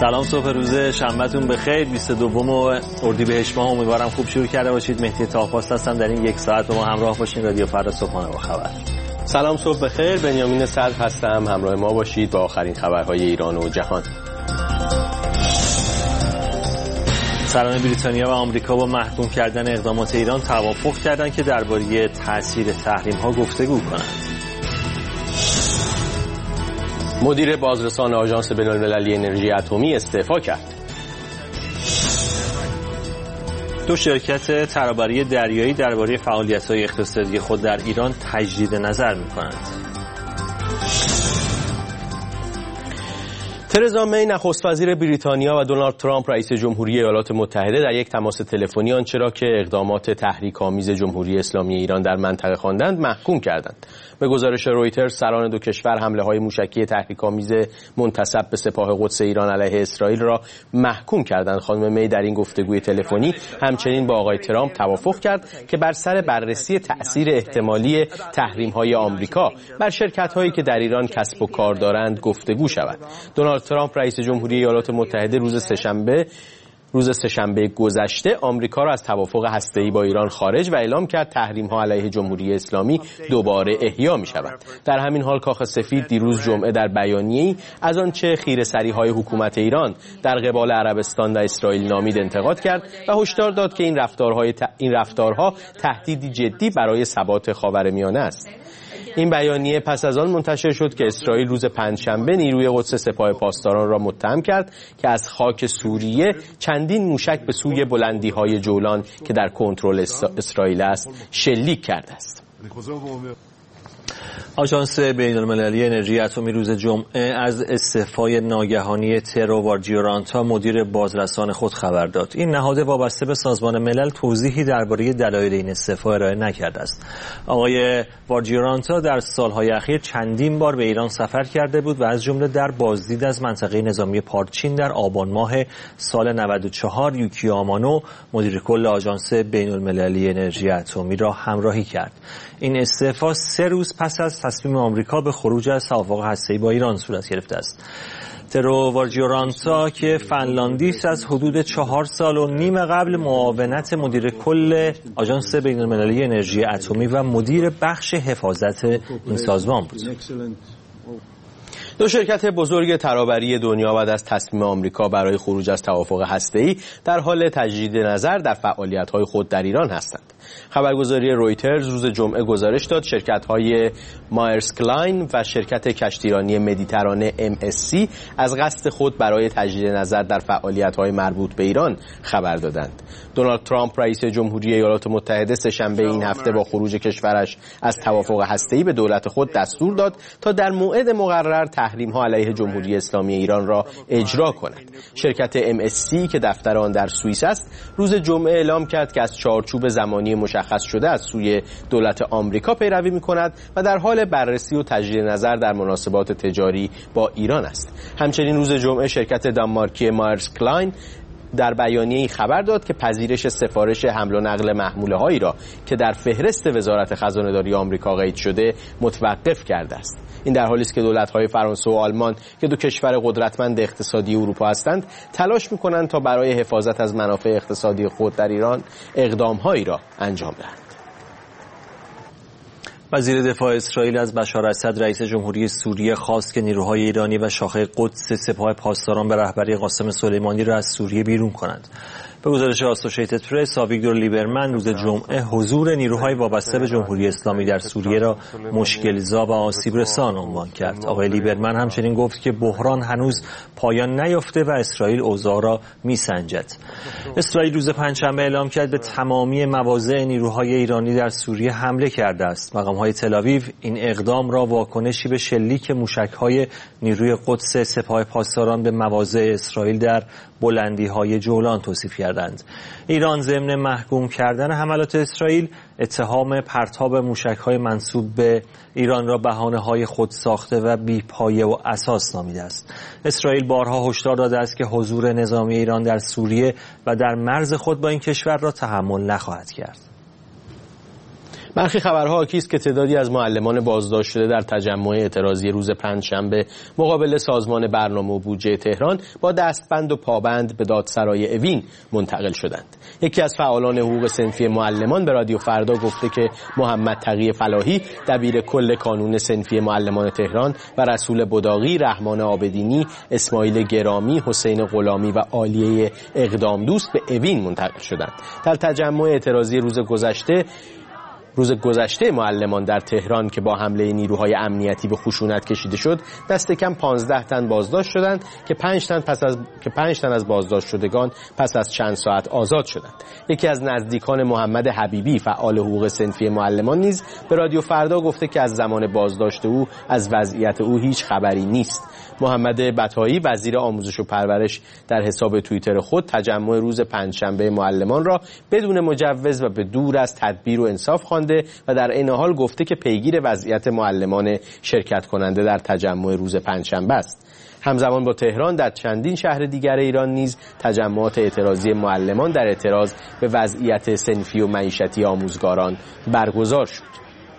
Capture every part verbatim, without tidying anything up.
سلام، صبح روز شنبهتون بخیر. بیست و دوم اردیبهشت ماه، امیدوارم خوب شروع کرده باشید. مهدی طاهرپاس هستم، در این یک ساعت با ما همراه باشین. رادیو فردا صبحانه با خبر. سلام، صبح بخیر. بنیامین صدر هستم، همراه ما باشید با آخرین خبرهای ایران و جهان. سران بریتانیا و آمریکا با محکوم کردن اقدامات ایران توافق کردند که درباره تاثیر تحریم‌ها گفتگو کنند. مدیر بازرسان آژانس بین‌المللی انرژی اتمی استعفا کرد. دو شرکت ترابری دریایی درباره فعالیت‌های اقتصادی خود در ایران تجدید نظر می‌کنند. ترزا می نخست وزیر بریتانیا و دونالد ترامپ رئیس جمهوری ایالات متحده در یک تماس تلفنی آنچه را که اقدامات تحریک‌آمیز جمهوری اسلامی ایران در منطقه خواندند محکوم کردند. به گزارش رویترز سران دو کشور حمله‌های موشکی تحریک‌آمیز منتسب به سپاه قدس ایران علیه اسرائیل را محکوم کردند. خانم می در این گفتگوی تلفنی همچنین با آقای ترامپ توافق کرد که بر سر بررسی تأثیر احتمالی تحریم‌های آمریکا بر شرکت‌هایی که در ایران کسب و کار دارند گفتگو شود. دونالد ترامپ رئیس جمهوری ایالات متحده روز سه‌شنبه روز سه‌شنبه گذشته آمریکا را از توافق هسته‌ای با ایران خارج و اعلام کرد تحریم‌ها علیه جمهوری اسلامی دوباره احیا می‌شود. در همین حال کاخ سفید دیروز جمعه در بیانیه‌ای از آنچه خیره‌سری‌های حکومت ایران در قبال عربستان و اسرائیل نامید انتقاد کرد و هشدار داد که این رفتارهای ت... این رفتارها تهدیدی جدی برای ثبات خاورمیانه است. این بیانیه پس از آن منتشر شد که اسرائیل روز پنجشنبه نیروی قدس سپاه پاسداران را متهم کرد که از خاک سوریه چندین موشک به سوی بلندی‌های جولان که در کنترل اسرائیل است شلیک کرده است. آژانس بین‌المللی انرژی اتمی روز جمعه از استعفای ناگهانی ترو وارجیورانتا مدیر بازرسان خود خبر داد. این نهاد وابسته به سازمان ملل توضیحی درباره دلایل این استعفا ارائه نکرده است. آقای وارجیورانتا در سالهای اخیر چندین بار به ایران سفر کرده بود و از جمله در بازدید از منطقه نظامی پارچین در آبان ماه سال نود و چهار یوکیو آمانو مدیر کل آژانس بین‌المللی انرژی اتمی را همراهی کرد. این استعفا سه روز پس از تصمیم آمریکا به خروج از توافق هسته‌ای با ایران صورت گرفته است. ترو وارجیورانتا که فنلاندی است از حدود چهار سال و نیم قبل معاونت مدیر کل آژانس بین‌المللی انرژی اتمی و مدیر بخش حفاظت این سازمان بود. دو شرکت بزرگ ترابری دنیا بعد از تصمیم آمریکا برای خروج از توافق هسته‌ای در حال تجدید نظر در فعالیت‌های خود در ایران هستند. خبرگزاری رویترز روز جمعه گزارش داد شرکت‌های مایرس کلاین و شرکت کشتیرانی مدیترانه ام اس سی از قصد خود برای تجدید نظر در فعالیت‌های مربوط به ایران خبر دادند. دونالد ترامپ رئیس جمهوری ایالات متحده سه‌شنبه این هفته با خروج کشورش از توافق هسته‌ای به دولت خود دستور داد تا در موعد مقرر تحریم‌ها علیه جمهوری اسلامی ایران را اجرا کند. شرکت ام اس سی که دفتر آن در سوئیس است، روز جمعه اعلام کرد که از چارچوب زمانی مشخص شده از سوی دولت آمریکا پیروی می‌کند و در حال بررسی و تجدید نظر در مناسبات تجاری با ایران است. همچنین روز جمعه شرکت دانمارکی مایرس کلاین در بیانیه‌ای خبر داد که پذیرش سفارش حمل و نقل محموله‌هایی را که در فهرست وزارت خزانه‌داری آمریکا قید شده متوقف کرده است. این در حالی است که دولت‌های فرانسه و آلمان که دو کشور قدرتمند اقتصادی اروپا هستند تلاش می‌کنند تا برای حفاظت از منافع اقتصادی خود در ایران اقدام‌هایی را انجام دهند. وزیر دفاع اسرائیل از بشار اسد رئیس جمهوری سوریه خواست که نیروهای ایرانی و شاخه قدس سپاه پاسداران به رهبری قاسم سلیمانی را از سوریه بیرون کنند. به گزارش آسوشیتد پرس، آویگدور لیبرمن روز جمعه حضور نیروهای وابسته به جمهوری اسلامی در سوریه را مشکل‌زا و آسیب رسان عنوان کرد. آقای لیبرمن همچنین گفت که بحران هنوز پایان نیافته و اسرائیل اوضاع را میسنجد. اسرائیل روز پنجشنبه اعلام کرد به تمامی مواضع نیروهای ایرانی در سوریه حمله کرده است. مقام‌های تل‌آویو این اقدام را واکنشی به شلیک موشک‌های نیروی قدس سپاه پاسداران به مواضع اسرائیل در بلندی‌های جولان توصیف کردند. ایران ضمن محکوم کردن حملات اسرائیل اتهام پرتاب موشک‌های منسوب به ایران را بهانه‌های خود ساخته و بی‌پایه و اساس نامیده است. اسرائیل بارها هشدار داده است که حضور نظامی ایران در سوریه و در مرز خود با این کشور را تحمل نخواهد کرد. برخی خبرها حاکی است که تعدادی از معلمان بازداشت شده در تجمع اعتراضی روز پنجشنبه مقابل سازمان برنامه و بودجه تهران با دستبند و پابند به دادسرای اوین منتقل شدند. یکی از فعالان حقوق صنفی معلمان به رادیو فردا گفته که محمد تقی فلاحی دبیر کل کانون صنفی معلمان تهران و رسول بداقی، رحمان عابدینی، اسماعیل گرامی، حسین غلامی و عالیه اقدام دوست به اوین منتقل شدند. در تجمع اعتراضی روز گذشته روز گذشته معلمان در تهران که با حمله نیروهای امنیتی به خشونت کشیده شد، دست کم پانزده تن بازداشت شدند که پنج تن پس از که پنج تن از بازداشت شدگان پس از چند ساعت آزاد شدند. یکی از نزدیکان محمد حبیبی، فعال حقوق صنفی معلمان، نیز به رادیو فردا گفته که از زمان بازداشت او از وضعیت او هیچ خبری نیست. محمد بطایی، وزیر آموزش و پرورش، در حساب توییتر خود تجمع روز پنجشنبه معلمان را بدون مجوز و به دور از تدبیر و انصاف خوانده و در این حال گفته که پیگیر وضعیت معلمان شرکت کننده در تجمع روز پنجشنبه است. همزمان با تهران در چندین شهر دیگر ایران نیز تجمعات اعتراضی معلمان در اعتراض به وضعیت صنفی و معیشتی آموزگاران برگزار شد.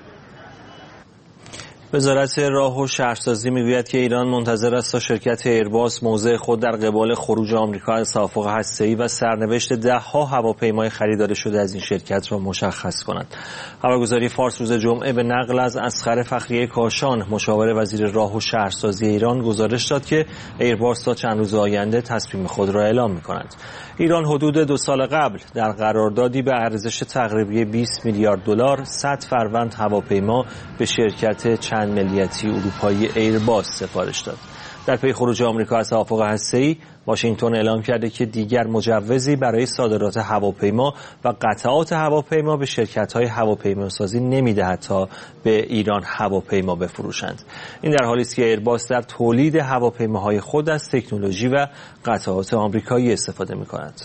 وزارت راه و شهرسازی میگوید که ایران منتظر است تا شرکت ایرباس موضع خود در قبال خروج آمریکا از توافق هسته‌ای و سرنوشت ده‌ها هواپیمای خریداری شده از این شرکت را مشخص کند. خبرگزاری فارس روز جمعه به نقل از اصغر فخریه کاشان، مشاور وزیر راه و شهرسازی ایران، گزارش داد که ایرباس تا چند روز آینده تصمیم خود را اعلام می‌کند. ایران حدود دو سال قبل در قراردادی به ارزش تقریبی بیست میلیارد دلار صد فروند هواپیما به شرکت چند ملیتی اروپایی ایرباس سفارش داد. در پی خروج آمریکا از توافق هسته‌ای، واشنگتن اعلام کرده که دیگر مجوزی برای صادرات هواپیما و قطعات هواپیما به شرکت‌های هواپیماسازی نمی‌دهد تا به ایران هواپیما بفروشند. این در حالی است که ایرباس در تولید هواپیماهای خود از تکنولوژی و قطعات آمریکایی استفاده می‌کند.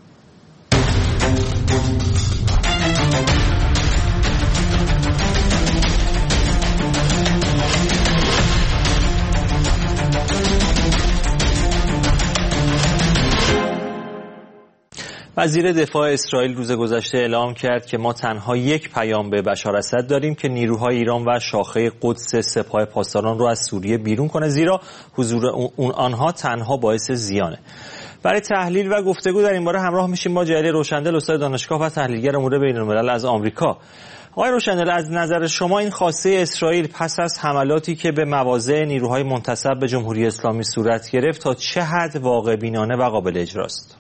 وزیر دفاع اسرائیل روز گذشته اعلام کرد که ما تنها یک پیام به بشار اسد داریم که نیروهای ایران و شاخه قدس سپاه پاسداران رو از سوریه بیرون کنه، زیرا حضور اون آنها تنها باعث زیانه. برای تحلیل و گفتگو در این باره همراه میشیم با جلیل روشندل، استاد دانشگاه و تحلیلگر امور بین‌الملل از آمریکا. آقای روشندل، از نظر شما این خواسته اسرائیل پس از حملاتی که به مواضع نیروهای منتسب به جمهوری اسلامی صورت گرفت تا چه حد واقع بینانه و قابل اجراست؟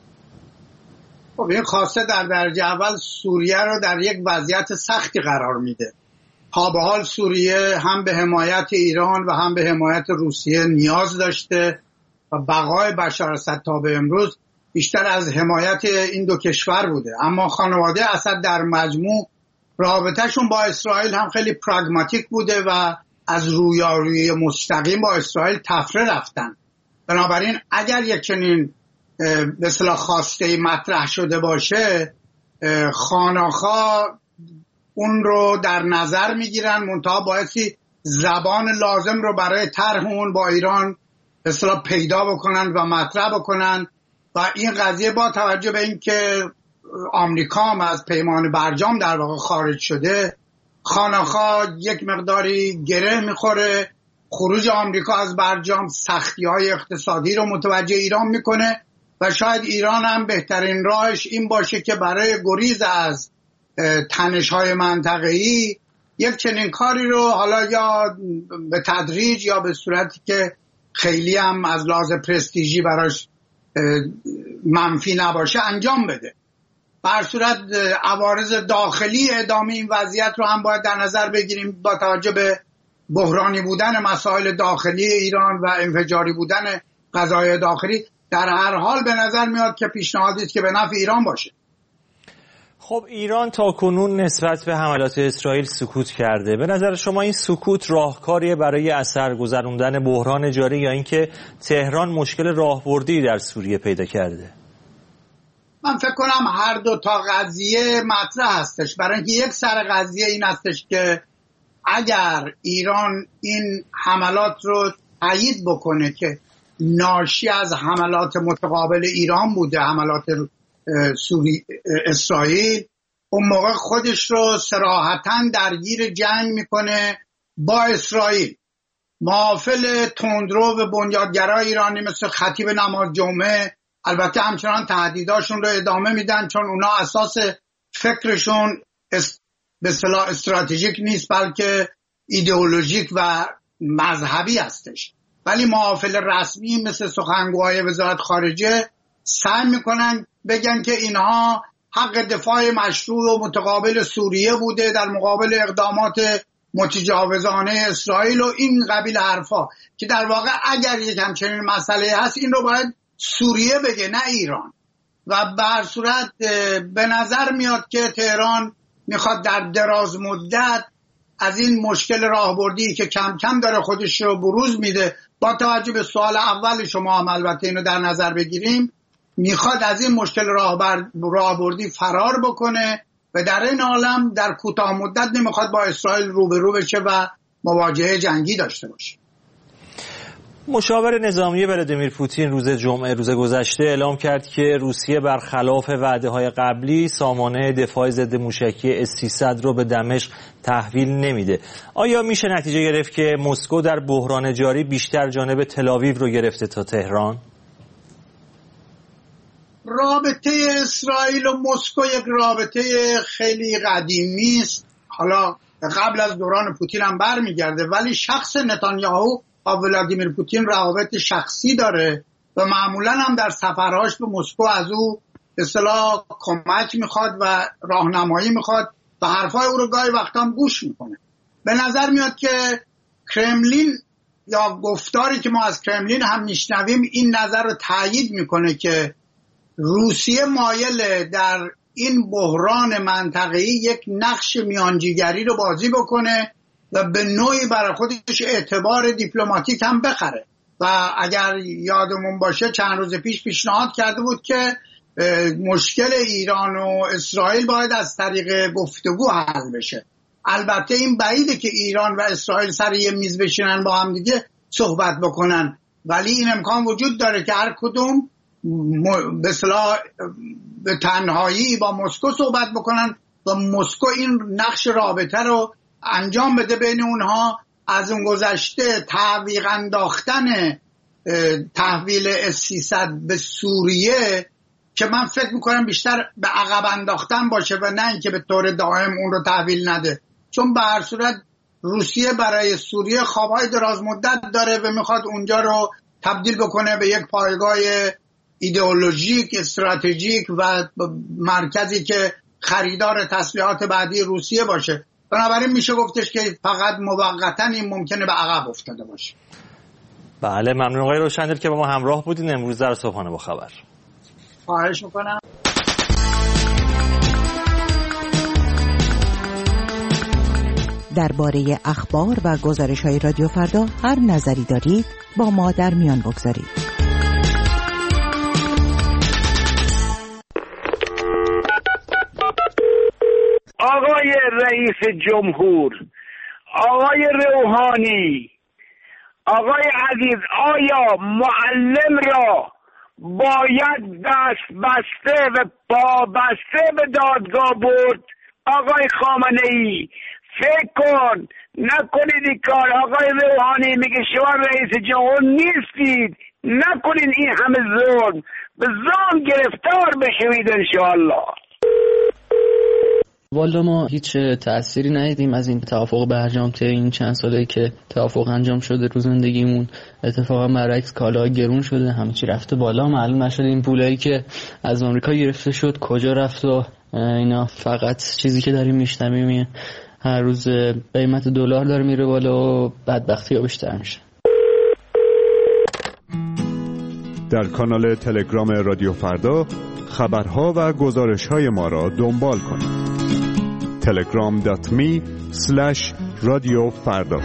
خب این خواسته در درجه اول سوریه رو در یک وضعیت سختی قرار میده. تا به حال سوریه هم به حمایت ایران و هم به حمایت روسیه نیاز داشته و بقای بشار اسد تا به امروز بیشتر از حمایت این دو کشور بوده. اما خانواده اسد در مجموع رابطهشون با اسرائیل هم خیلی پراگماتیک بوده و از رویارویی مستقیم با اسرائیل تفره رفتن. بنابراین اگر یک چنین به اصطلاح خواسته مطرح شده باشه، خانه‌ها اون رو در نظر میگیرن، منتها بایستی زبان لازم رو برای طرح اون با ایران به اصطلاح پیدا بکنن و مطرح بکنن. و این قضیه با توجه به اینکه آمریکا هم از پیمان برجام در واقع خارج شده، خانه‌ها یک مقداری گره میخوره. خروج آمریکا از برجام سختی‌های اقتصادی رو متوجه ایران میکنه و شاید ایران هم بهترین راهش این باشه که برای گریز از تنش‌های منطقه‌ای یک چنین کاری رو حالا یا به تدریج یا به صورتی که خیلی هم از لحاظ پرستیژی براش منفی نباشه انجام بده. به هر صورت عوارض داخلی ادامه این وضعیت رو هم باید در نظر بگیریم با توجه به بحرانی بودن مسائل داخلی ایران و انفجاری بودن قضایای داخلی. در هر حال به نظر میاد که پیشنهادی است که به نفع ایران باشه. خب ایران تا کنون نسبت به حملات اسرائیل سکوت کرده. به نظر شما این سکوت راهکاریه برای اثر گذروندن بحران جاری یا اینکه تهران مشکل راهبردی در سوریه پیدا کرده؟ من فکر کنم هر دو تا قضیه مطرح هستش. برای اینکه یک سر قضیه این هستش که اگر ایران این حملات رو تایید بکنه که ناشی از حملات متقابل ایران بوده، حملات سوری اسرائیل، اون موقع خودش رو صراحتاً درگیر جنگ میکنه با اسرائیل. محافل تندرو و بنیادگرای ایرانی مثل خطیب نماز جمعه البته همچنان تهدیداشون رو ادامه میدن، چون اونا اساس فکرشون به اصطلاح استراتژیک نیست بلکه ایدئولوژیک و مذهبی هستش. ولی محافل رسمی مثل سخنگوهای وزارت خارجه سعی میکنن بگن که اینها حق دفاع مشروع و متقابل سوریه بوده در مقابل اقدامات متجاوزانه اسرائیل و این قبیل حرفا، که در واقع اگر یک همچنین مسئله هست این رو باید سوریه بگه نه ایران. و به هر صورت به نظر میاد که تهران میخواد در دراز مدت از این مشکل راهبردی که کم کم داره خودش رو بروز میده، با توجه به سوال اول شما هم البته اینو در نظر بگیریم، میخواد از این مشکل راهبردی فرار بکنه و در این عالم در کوتاه مدت نمیخواد با اسرائیل روبرو بشه و مواجهه جنگی داشته باشه. مشاور نظامی ولادیمیر پوتین روز جمعه روز گذشته اعلام کرد که روسیه برخلاف وعده‌های قبلی سامانه دفاع ضد موشکی اس سیصد رو به دمشق تحویل نمیده. آیا میشه نتیجه گرفت که مسکو در بحران جاری بیشتر جانب تل‌آویو رو گرفته تا تهران؟ رابطه اسرائیل و مسکو یک رابطه خیلی قدیمی است، حالا قبل از دوران پوتین هم برمیگرده، ولی شخص نتانیاهو با ولادیمیر پوتین روابط شخصی داره و معمولا هم در سفرهاش به مسکو از او به اصطلاح کمک میخواد و راهنمایی میخواد و حرفای او رو گاهی وقتا هم گوش میکنه. به نظر میاد که کرملین یا گفتاری که ما از کرملین هم میشنویم این نظر رو تایید میکنه که روسیه مایل در این بحران منطقه‌ای یک نقش میانجیگری رو بازی بکنه و به نوعی برای خودش اعتبار دیپلماتیک هم بخره. و اگر یادمون باشه چند روز پیش پیشنهاد کرده بود که مشکل ایران و اسرائیل باید از طریق گفتگو حل بشه. البته این بعیده که ایران و اسرائیل سر یه میز بشینن با هم دیگه صحبت بکنن، ولی این امکان وجود داره که هر کدوم به اصطلاح به تنهایی با مسکو صحبت بکنن و مسکو این نقش رابطه رو انجام بده بین اونها. از اون گذشته تعویق انداختن تحویل اس سیصد به سوریه که من فکر میکنم بیشتر به عقب انداختن باشه و نه اینکه به طور دائم اون رو تحویل نده، چون به هر صورت روسیه برای سوریه خوابهای دراز مدت داره و میخواد اونجا رو تبدیل بکنه به یک پایگاه ایدئولوژیک استراتژیک و مرکزی که خریدار تسلیحات بعدی روسیه باشه. بنابراین میشه گفتش که فقط موقتا این ممکنه به عقب افتاده باشه. بله، ممنون آقای روشندل که با ما همراه بودین امروز در صبحانه با خبر. خواهش میکنم. درباره اخبار و گزارش‌های رادیو فردا هر نظری دارید با ما در میان بگذارید. آقای رئیس جمهور، آقای روحانی، آقای عزیز، آیا معلم را باید دست بسته و پا بسته به دادگاه برد؟ آقای خامنه ای فکر کن، نکنید این کار. آقای روحانی میگه شما رئیس جمهور نیستید، نکنید این همه ظلم، به ظلم گرفتار بشوید انشاءالله. والا ما هیچ تأثیری ندیدیم از این توافق برجام طی این چند ساله که توافق انجام شده رو زندگیمون. اتفاقا برعکس کالاها گرون شده، همه چی رفته بالا، معلوم نشده این پولایی که از آمریکا گرفته شد کجا رفت و اینا. فقط چیزی که داریم میشنویم هر روز قیمت دلار داره میره بالا و بدبختی‌ها بیشتر میشه. در کانال تلگرام رادیو فردا خبرها و گزارش‌های ما را دنبال کنید. تلگرام دات می اسلش رادیو فردا.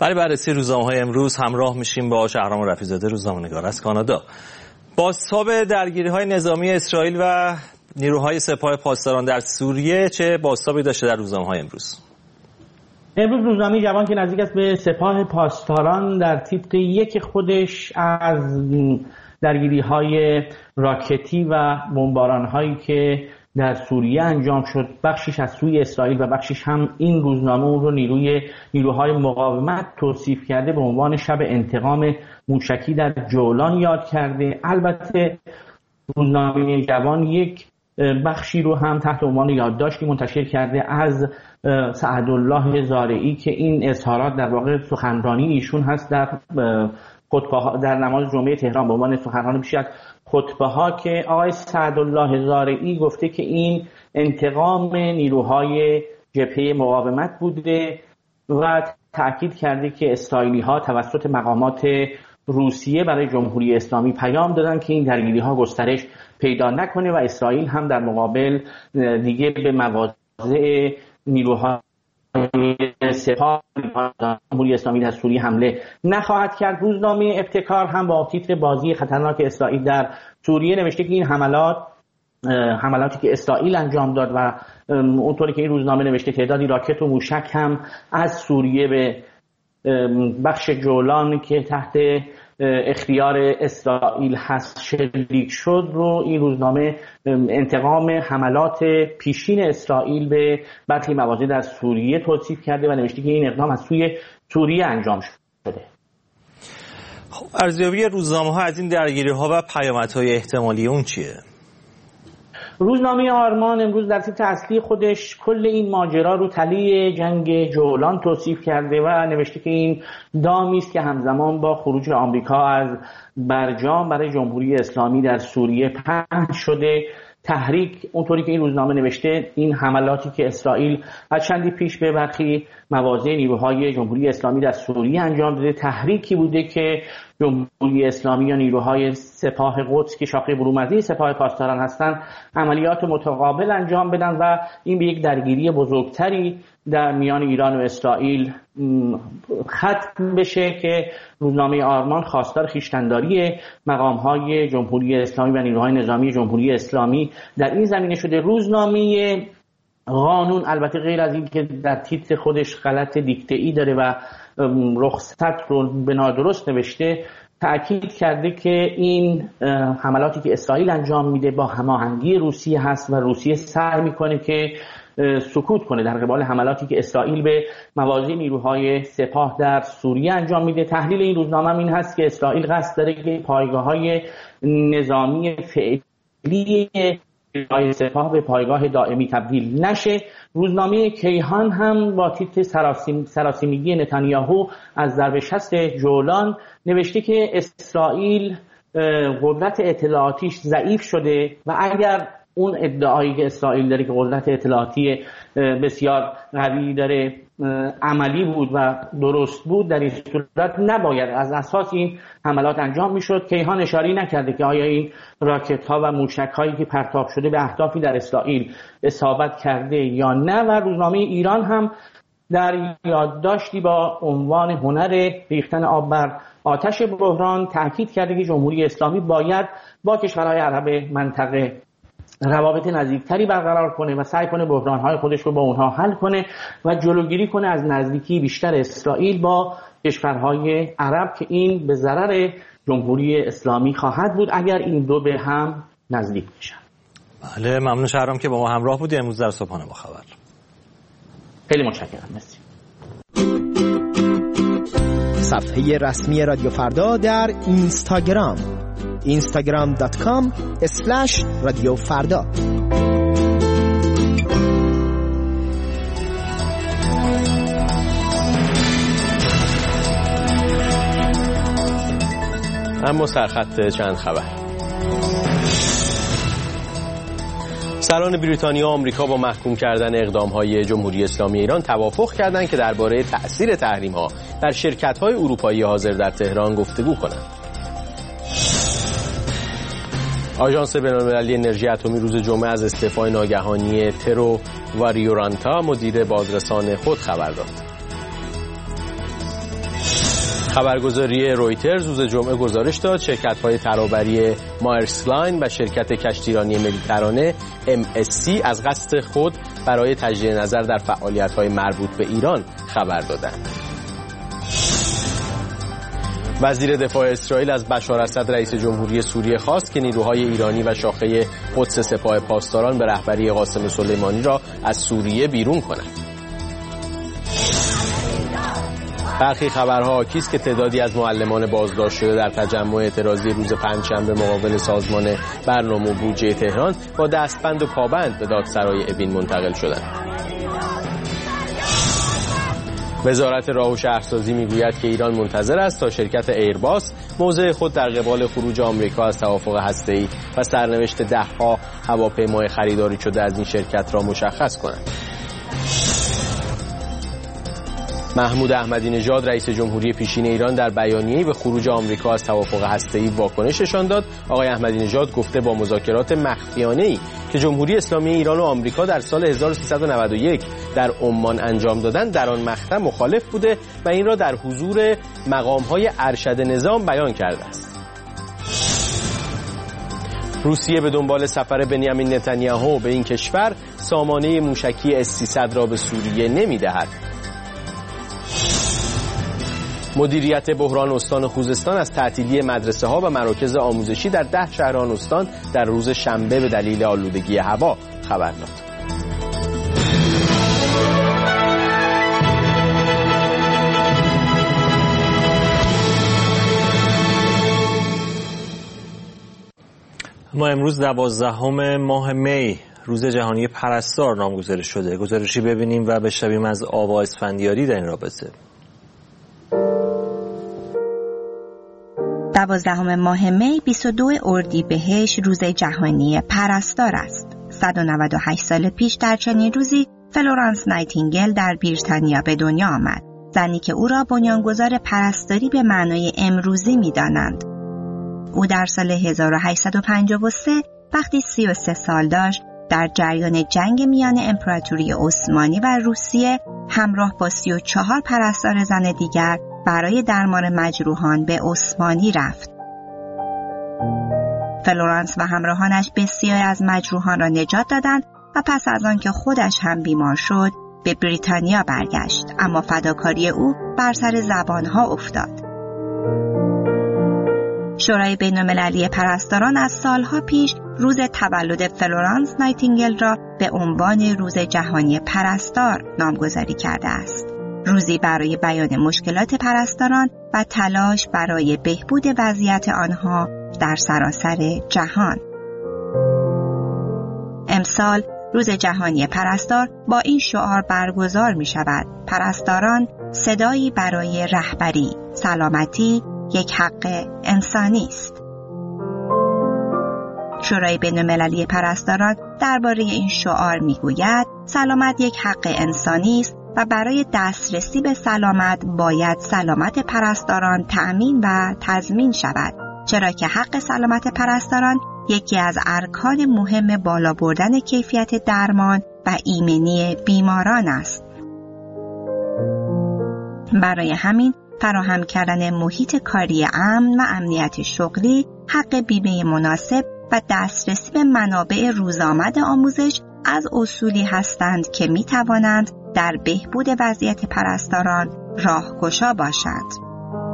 برای بررسی روزنامه‌های امروز همراه میشیم با شهرام رفیع‌زاده، روزنامه‌نگار از کانادا. بازتاب درگیری‌های نظامی اسرائیل و نیروهای سپاه پاسداران در سوریه چه بازتابی داشته در روزنامه‌های امروز؟ امروز روزنامه جوان که نزدیک است به سپاه پاسداران در تیتر یک خودش از درگیری‌های راکتی و بمباران‌هایی که در سوریه انجام شد، بخشش از سوی اسرائیل و بخشش هم این روزنامه اون رو نیروی نیروهای مقاومت توصیف کرده به عنوان شب انتقام موشکی در جولان یاد کرده. البته روزنامه جوان یک بخشی رو هم تحت عنوان یادداشتی منتشر کرده از سعدالله زارعی که این اظهارات در واقع سخنرانی ایشون هست در خطبه در نماز جمعه تهران به عنوان سخنرانی پیش از خطبه ها، که آقای سعدالله زارعی گفته که این انتقام نیروهای جبهه مقاومت بوده و تأکید کرده که اسرائیلی ها توسط مقامات روسیه برای جمهوری اسلامی پیام دادن که این درگیری ها گسترش پیدا نکنه و اسرائیل هم در مقابل دیگه به مواضع نیروهای سپاه جمهوری اسلامی در سوریه حمله نخواهد کرد. روزنامه ابتکار هم با تیتر بازی خطرناک اسرائیل در سوریه نوشته که این حملات حملاتی که اسرائیل انجام داد و اونطوری که این روزنامه نوشته تعدادی راکت و موشک هم از سوریه به بخش جولان که تحت اختیار اسرائیل هست شلیک شد رو این روزنامه انتقام حملات پیشین اسرائیل به برخی مواضع در سوریه توصیف کرده و نوشته که این اقدام از سوی سوریه انجام شده. ارزیابی روزنامه‌ها از این درگیری‌ها و پیامدهای احتمالی اون چیه؟ روزنامه آرمان امروز در تیتر اصلی خودش کل این ماجرا رو تلی جنگ جولان توصیف کرده و نوشته که این دامی است که همزمان با خروج آمریکا از برجام برای جمهوری اسلامی در سوریه پهن شده. تحریک اونطوری که این روزنامه نوشته این حملاتی که اسرائیل از چندی پیش به برخی مواضع نیروهای جمهوری اسلامی در سوریه انجام داده تحریکی بوده که جمهوری اسلامی یا نیروهای سپاه قدس که شاخه برومردی سپاه پاسداران هستند عملیات متقابل انجام بدن و این به یک درگیری بزرگتری در میان ایران و اسرائیل ختم بشه که روزنامه آرمان خواستار خویشتنداری مقام‌های جمهوری اسلامی و نیروهای نظامی جمهوری اسلامی در این زمینه شده. روزنامه قانون البته غیر از این که در تیتر خودش غلط دیکته‌ای داره و رخصت رو به نادرست نوشته، تأکید کرده که این حملاتی که اسرائیل انجام میده با هماهنگی روسیه هست و روسیه سعی میکنه که سکوت کنه در قبال حملاتی که اسرائیل به مواضع نیروهای سپاه در سوریه انجام میده. تحلیل این روزنامه این هست که اسرائیل قصد داره که پایگاه‌های نظامی فعلی نیروهای سپاه به پایگاه دائمی تبدیل نشه. روزنامه کیهان هم با تیتر سراسیم، سراسیمگی نتانیاهو از ضرب شست جولان نوشته که اسرائیل قدرت اطلاعاتیش ضعیف شده و اگر اون ادعایی که اسرائیل داره که قدرت اطلاعاتی بسیار قوی داره عملی بود و درست بود، در این صورت نباید از اساس این حملات انجام میشد. کیهان اشاره نکرده که آیا این راکت ها و موشک هایی که پرتاب شده به اهدافی در اسرائیل اصابت کرده یا نه. و روزنامه ایران هم در یادداشتی با عنوان هنر ریختن آب بر آتش بحران تاکید کرده که جمهوری اسلامی باید با کشورهای عرب منطقه روابط نزدیکتری برقرار کنه و سعی کنه بحران‌های خودش رو با اونها حل کنه و جلوگیری کنه از نزدیکی بیشتر اسرائیل با کشورهای عرب که این به ضرر جمهوری اسلامی خواهد بود اگر این دو به هم نزدیک بشن. بله، ممنون شهرام که با ما همراه بودی امروز در صبحانه با خبر. خیلی متشکرم. مرسی. صفحه رسمی رادیو فردا در اینستاگرام اینستاگرام دات کام اسلش رادیو فردا. اما سرخط چند خبر. سران بریتانیا و آمریکا با محکوم کردن اقدام‌های جمهوری اسلامی ایران توافق کردند که درباره تأثیر تحریم‌ها در شرکت‌های اروپایی حاضر در تهران گفتگو کنند. آژانس بین‌المللی انرژی اتمی روز جمعه از استعفای ناگهانی ترو واریورانتا مدیر بازرسان خود خبر داد. خبرگزاری رویترز روز جمعه گزارش داد شرکت‌های ترابری مایرس لاین و شرکت کشتیرانی مدیترانه ام اس سی از قصد خود برای تجدید نظر در فعالیت‌های مربوط به ایران خبر دادند. وزیر دفاع اسرائیل از بشار اسد رئیس جمهوری سوریه خواست که نیروهای ایرانی و شاخه قدس سپاه پاسداران به رهبری قاسم سلیمانی را از سوریه بیرون کنند. برخی خبرها حاکی است که تعدادی از معلمان بازداشت شده در تجمع اعتراضی روز پنجشنبه مقابل سازمان برنامه و بودجه تهران با دستبند و پابند به دادسرای اوین منتقل شدند. وزارت راه و شهرسازی میگوید که ایران منتظر است تا شرکت ایرباس موضع خود در قبال خروج آمریکا از توافق هسته‌ای و سرنوشت ده‌ها هواپیمای خریداری شده از این شرکت را مشخص کند. محمود احمدی نژاد رئیس جمهوری پیشین ایران در بیانیه‌ای به خروج آمریکا از توافق هسته‌ای واکنش نشان داد. آقای احمدی نژاد گفته با مذاکرات مخفیانه‌ای که جمهوری اسلامی ایران و آمریکا در سال هزار و سیصد و نود و یک در عمان انجام دادند در آن مقطع مخالف بوده و این را در حضور مقام‌های ارشد نظام بیان کرده است. روسیه به دنبال سفر بنیامین نتانیاهو به این کشور سامانه موشکی اس سیصد را به سوریه نمی‌دهد. مدیریت بحران استان خوزستان از تعطیلی مدرسه ها و مراکز آموزشی در ده شهر آن استان در روز شنبه به دلیل آلودگی هوا خبر داد. ما امروز دوازدهم ماه می روز جهانی پرستار نامگذاری شده. گزارشی ببینیم و بشنویم از آوا اسفندیاری در این رابطه. دوازدهم ماه می بیست و دو اردیبهشت روز جهانی پرستار است. صد و نود و هشت سال پیش در چنین روزی فلورانس نایتینگل در بریتانیا به دنیا آمد. زنی که او را بنیانگذار پرستاری به معنای امروزی می‌دانند. او در سال هزار و هشتصد و پنجاه و سه وقتی سی و سه سال داشت در جریان جنگ میان امپراتوری عثمانی و روسیه همراه با سی و چهار پرستار زن دیگر برای درمان مجروحان به عثمانی رفت. فلورانس و همراهانش بسیاری از مجروحان را نجات دادند و پس از آن که خودش هم بیمار شد به بریتانیا برگشت، اما فداکاری او بر سر زبانها افتاد. شورای بین‌المللی پرستاران از سالها پیش روز تولد فلورانس نایتینگل را به عنوان روز جهانی پرستار نامگذاری کرده است. روزی برای بیان مشکلات پرستاران و تلاش برای بهبود وضعیت آنها در سراسر جهان. امسال روز جهانی پرستار با این شعار برگزار می شود: پرستاران صدایی برای رهبری، سلامتی یک حق انسانی است. شورای بین‌المللی پرستاران درباره این شعار می گوید سلامت یک حق انسانی است و برای دسترسی به سلامت باید سلامت پرستاران تأمین و تضمین شود، چرا که حق سلامت پرستاران یکی از ارکان مهم بالا بردن کیفیت درمان و ایمنی بیماران است. برای همین فراهم کردن محیط کاری امن و امنیت شغلی، حق بیمه مناسب و دسترسی به منابع روزآمد آموزش از اصولی هستند که می توانند در بهبود وضعیت پرستاران راهگشا باشند.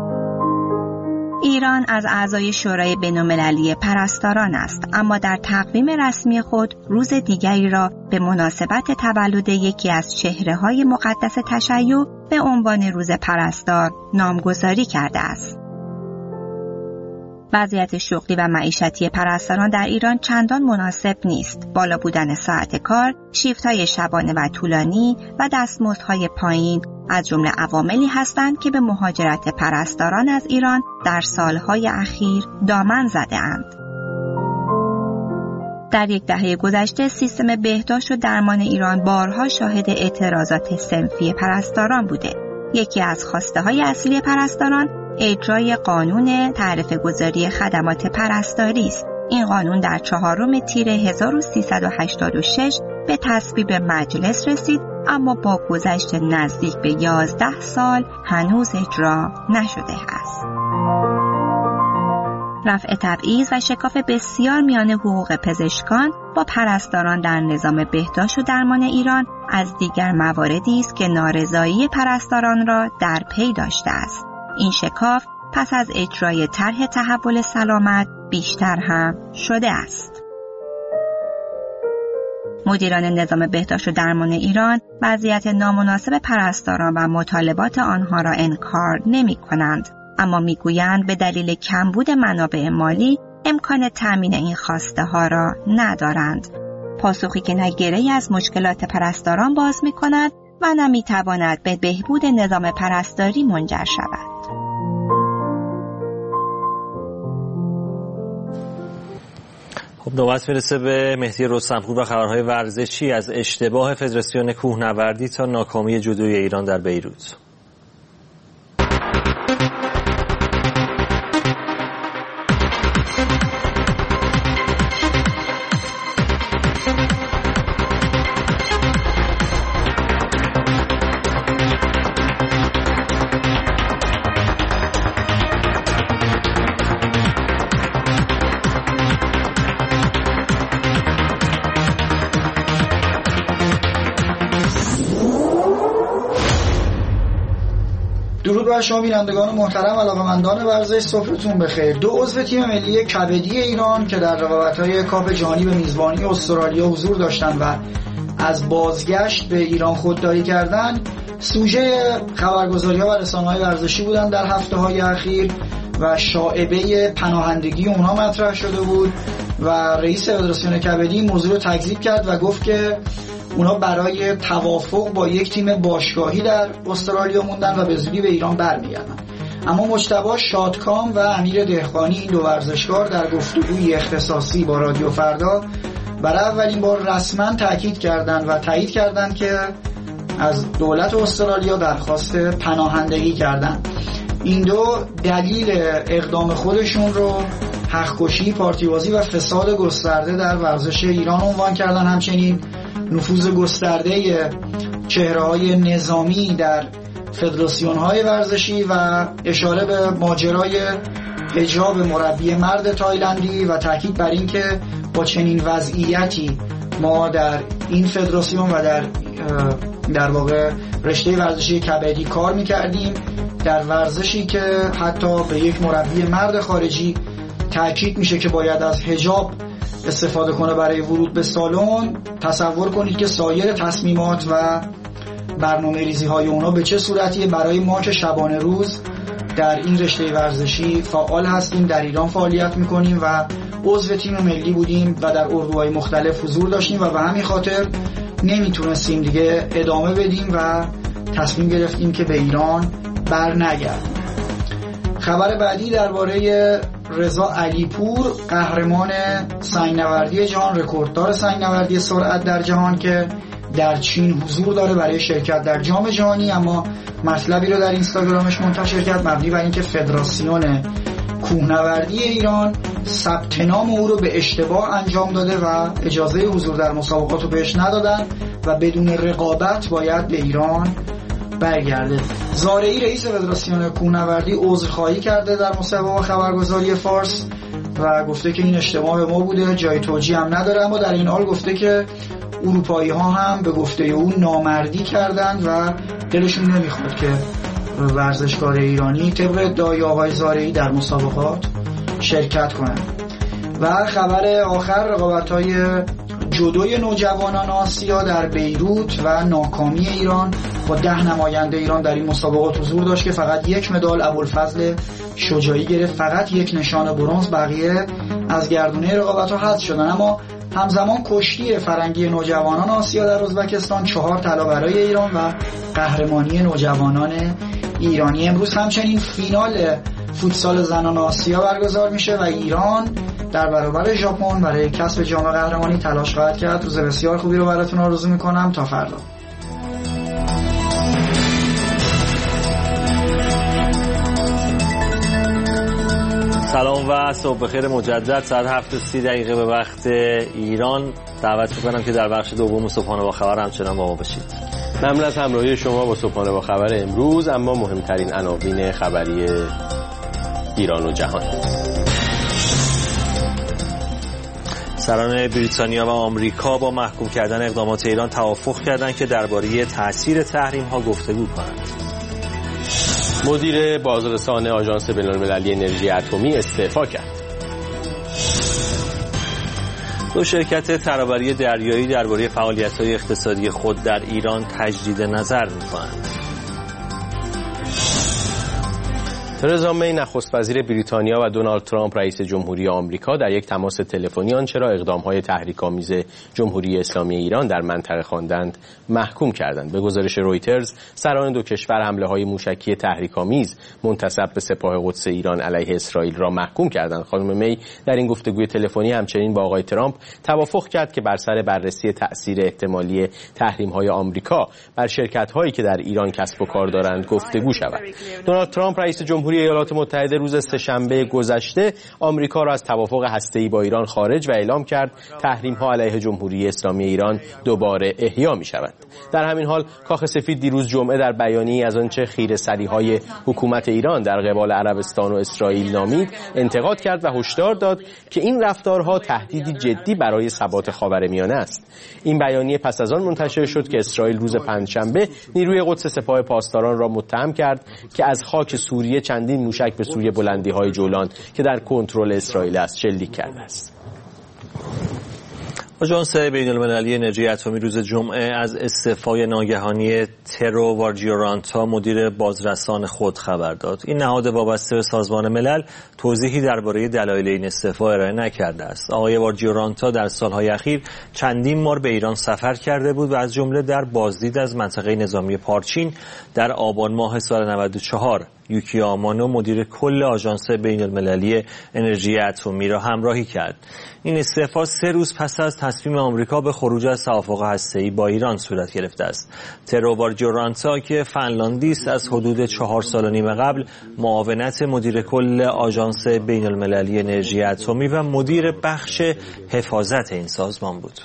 ایران از اعضای شورای بین‌المللی پرستاران است، اما در تقویم رسمی خود روز دیگری را به مناسبت تولد یکی از چهره‌های مقدس تشیع به عنوان روز پرستار نامگذاری کرده است. وضعیت شغلی و معیشتی پرستاران در ایران چندان مناسب نیست. بالا بودن ساعت کار، شیفت‌های شبانه و طولانی و دستمزدهای پایین از جمله عواملی هستند که به مهاجرت پرستاران از ایران در سالهای اخیر دامن زده‌اند. در یک دهه گذشته سیستم بهداشت و درمان ایران بارها شاهد اعتراضات صنفی پرستاران بوده. یکی از خواسته‌های اصلی پرستاران اجرای قانون تعرفه گذاری خدمات پرستاری است. این قانون در چهارم تیر هزار و سیصد و هشتاد و شش به تصویب مجلس رسید اما با گذشت نزدیک به یازده سال هنوز اجرا نشده است. رفع تبعیض و شکاف بسیار میان حقوق پزشکان با پرستاران در نظام بهداشت و درمان ایران از دیگر مواردی است که نارضایی پرستاران را در پی داشته است. این شکاف پس از اجرای طرح تحول سلامت بیشتر هم شده است. مدیران نظام بهداشت و درمان ایران وضعیت نامناسب پرستاران و مطالبات آنها را انکار نمی کنند، اما می گویند به دلیل کمبود منابع مالی امکان تامین این خواسته ها را ندارند. پاسخی که نه گره‌ای از مشکلات پرستاران باز می کند و نه می تواند به بهبود نظام پرستاری منجر شود. خب نوبت میرسه به مهدی رستمپور و خبرهای ورزشی. از اشتباه فدراسیون کوهنوردی تا ناکامی جودوی ایران در بیروت. درود بر شما بینندگان محترم، علاقه‌مندان ورزش، صبحتون بخیر. دو عضو تیم ملی کبدی ایران که در رقابت‌های کاپ جهانی به میزبانی استرالیا حضور داشتند و از بازگشت به ایران خودداری کردند، سوژه خبرگزاری‌ها و رسانه‌های ورزشی بودند در هفته‌های اخیر و شایعه پناهندگی اونها مطرح شده بود و رئیس فدراسیون کبدی موضوع رو تکذیب کرد و گفت که اونا برای توافق با یک تیم باشگاهی در استرالیا موندن و به زودی به ایران برمیگردن. اما مجتبی شادکام و امیر دهقانی، این دو ورزشکار، در گفتگوی اختصاصی با رادیو فردا برای اولین بار رسما تاکید کردند و تایید کردند که از دولت استرالیا درخواست پناهندگی کردند. این دو دلیل اقدام خودشون رو حق‌کشی، پارتیبازی و فساد گسترده در ورزش ایران عنوان کردن. همچنین نفوذ گسترده چهره‌های نظامی در فدراسیون‌های ورزشی و اشاره به ماجرای حجاب مربی مرد تایلندی و تاکید بر این که با چنین وضعیتی ما در این فدراسیون و در در واقع رشته ورزشی کبدی کار می‌کردیم، در ورزشی که حتی به یک مربی مرد خارجی تاکید میشه که باید از حجاب استفاده کنه برای ورود به سالن. تصور کنید که سایر تصمیمات و برنامه ریزی های اونا به چه صورتیه برای ما که شبانه روز در این رشته ورزشی فعال هستیم، در ایران فعالیت میکنیم و عضو تیم ملی بودیم و در اردوهای مختلف حضور داشتیم و به همین خاطر نمیتونستیم دیگه ادامه بدیم و تصمیم گرفتیم که به ایران بر نگردیم. خبر بعدی درباره رضا علیپور، قهرمان سنگ‌نوردی جهان، رکورددار سنگ‌نوردی سرعت در جهان که در چین حضور داره برای شرکت در جام جهانی، اما مطلبی رو در اینستاگرامش منتشر کرد مبنی بر اینکه فدراسیون کوهنوردی ایران ثبت نام او رو به اشتباه انجام داده و اجازه حضور در مسابقات رو بهش ندادن و بدون رقابت باید به ایران برگرده. زارعی رئیس فدراسیون کوهنوردی عذرخواهی کرده در مصاحبه با خبرگزاری فارس و گفته که این اشتباه ما بوده، جای توجیه هم نداره، اما در این حال گفته که اروپایی ها هم به گفته او نامردی کردند و دلشون نمیخواد که ورزشکار ایرانی طبق ادعای آقای زارعی در مسابقات شرکت کنند. و خبر آخر، رقابت‌های جودوی نوجوانان آسیا در بیروت و ناکامی ایران با ده نماینده ایران در این مسابقات حضور داشت که فقط یک مدال ابوالفضل شجاعی گرفت، فقط یک نشان برنز، بقیه از گردونه رقابت‌ها حذف شدن. اما همزمان کشتی فرنگی نوجوانان آسیا در ازبکستان چهار طلا برای ایران و قهرمانی نوجوانان ایرانی. امروز همچنین فینال فوتسال زنان آسیا برگزار میشه و ایران در برابر ژاپن برای کسب جام قهرمانی تلاش خواهد کرد. روز بسیار خوبی رو براتون آرزو میکنم. تا فردا. سلام و صبح بخیر مجدد. ساعت هفت و سی دقیقه به وقت ایران. دعوت میکنم که در بخش دوم صبحانه با خبر همچنان با ما باشید. ممنون از همراهی شما با صبحانه با خبر امروز. اما مهمترین عناوین خبری ایران و جهان. سران بریتانیا و آمریکا با محکوم کردن اقدامات ایران توافق کردند که درباره تاثیر تحریم‌ها گفتگو کنند. مدیر بازرسان آژانس بین‌المللی انرژی اتمی استعفا کرد. دو شرکت ترابری دریایی درباره فعالیت‌های اقتصادی خود در ایران تجدید نظر می‌کنند. ترزا می نخست وزیر بریتانیا و دونالد ترامپ رئیس جمهوری آمریکا در یک تماس تلفنی آنچه را اقدام‌های تحریک‌آمیز جمهوری اسلامی ایران در منطقه خواندند محکوم کردند. به گزارش رویترز سران دو کشور حمله‌های موشکی تحریک‌آمیز منتسب به سپاه قدس ایران علیه اسرائیل را محکوم کردند. خانم می در این گفتگوی تلفنی همچنین با آقای ترامپ توافق کرد که بر سر بررسی تأثیر احتمالی تحریم‌های آمریکا بر شرکت‌هایی که در ایران کسب و کار دارند گفتگو شود. دونالد ترامپ رئیس جمهوری ایالات متحده روز سه‌شنبه گذشته آمریکا را از توافق هسته‌ای با ایران خارج و اعلام کرد تحریم‌ها علیه جمهوری اسلامی ایران دوباره احیا می‌شود. در همین حال کاخ سفید دیروز جمعه در بیانیه‌ای از آنچه خیره‌سری‌های حکومت ایران در قبال عربستان و اسرائیل نامید انتقاد کرد و هشدار داد که این رفتارها تهدیدی جدی برای ثبات خاورمیانه است. این بیانیه پس از آن منتشر شد که اسرائیل روز پنجشنبه نیروی قدس سپاه پاسداران را متهم کرد که از خاک سوریه چندین موشک به سوی بلندی‌های جولان که در کنترل اسرائیل است شلیک کرده است. آژانس بین‌المللی انرژی اتمی روز جمعه از استعفای ناگهانی ترو واردیورانتا مدیر بازرسان خود خبر داد. این نهاد وابسته به سازمان ملل توضیحی درباره دلایل این استعفا ارائه نکرده است. آقای واردیورانتا در سالهای اخیر چندین بار به ایران سفر کرده بود و از جمله در بازدید از منطقه نظامی پارچین در آبان ماه سال نود و چهار یوکی آمانو مدیر کل آژانس بین‌المللی انرژی اتمی را همراهی کرد. این استعفا سه روز پس از تصمیم آمریکا به خروج از توافق هسته‌ای با ایران صورت گرفته است. ترو واردیورانتا که فنلاندی است از حدود چهار سال و نیم قبل معاونت مدیر کل آژانس بین‌المللی انرژی اتمی و مدیر بخش حفاظت این سازمان بود.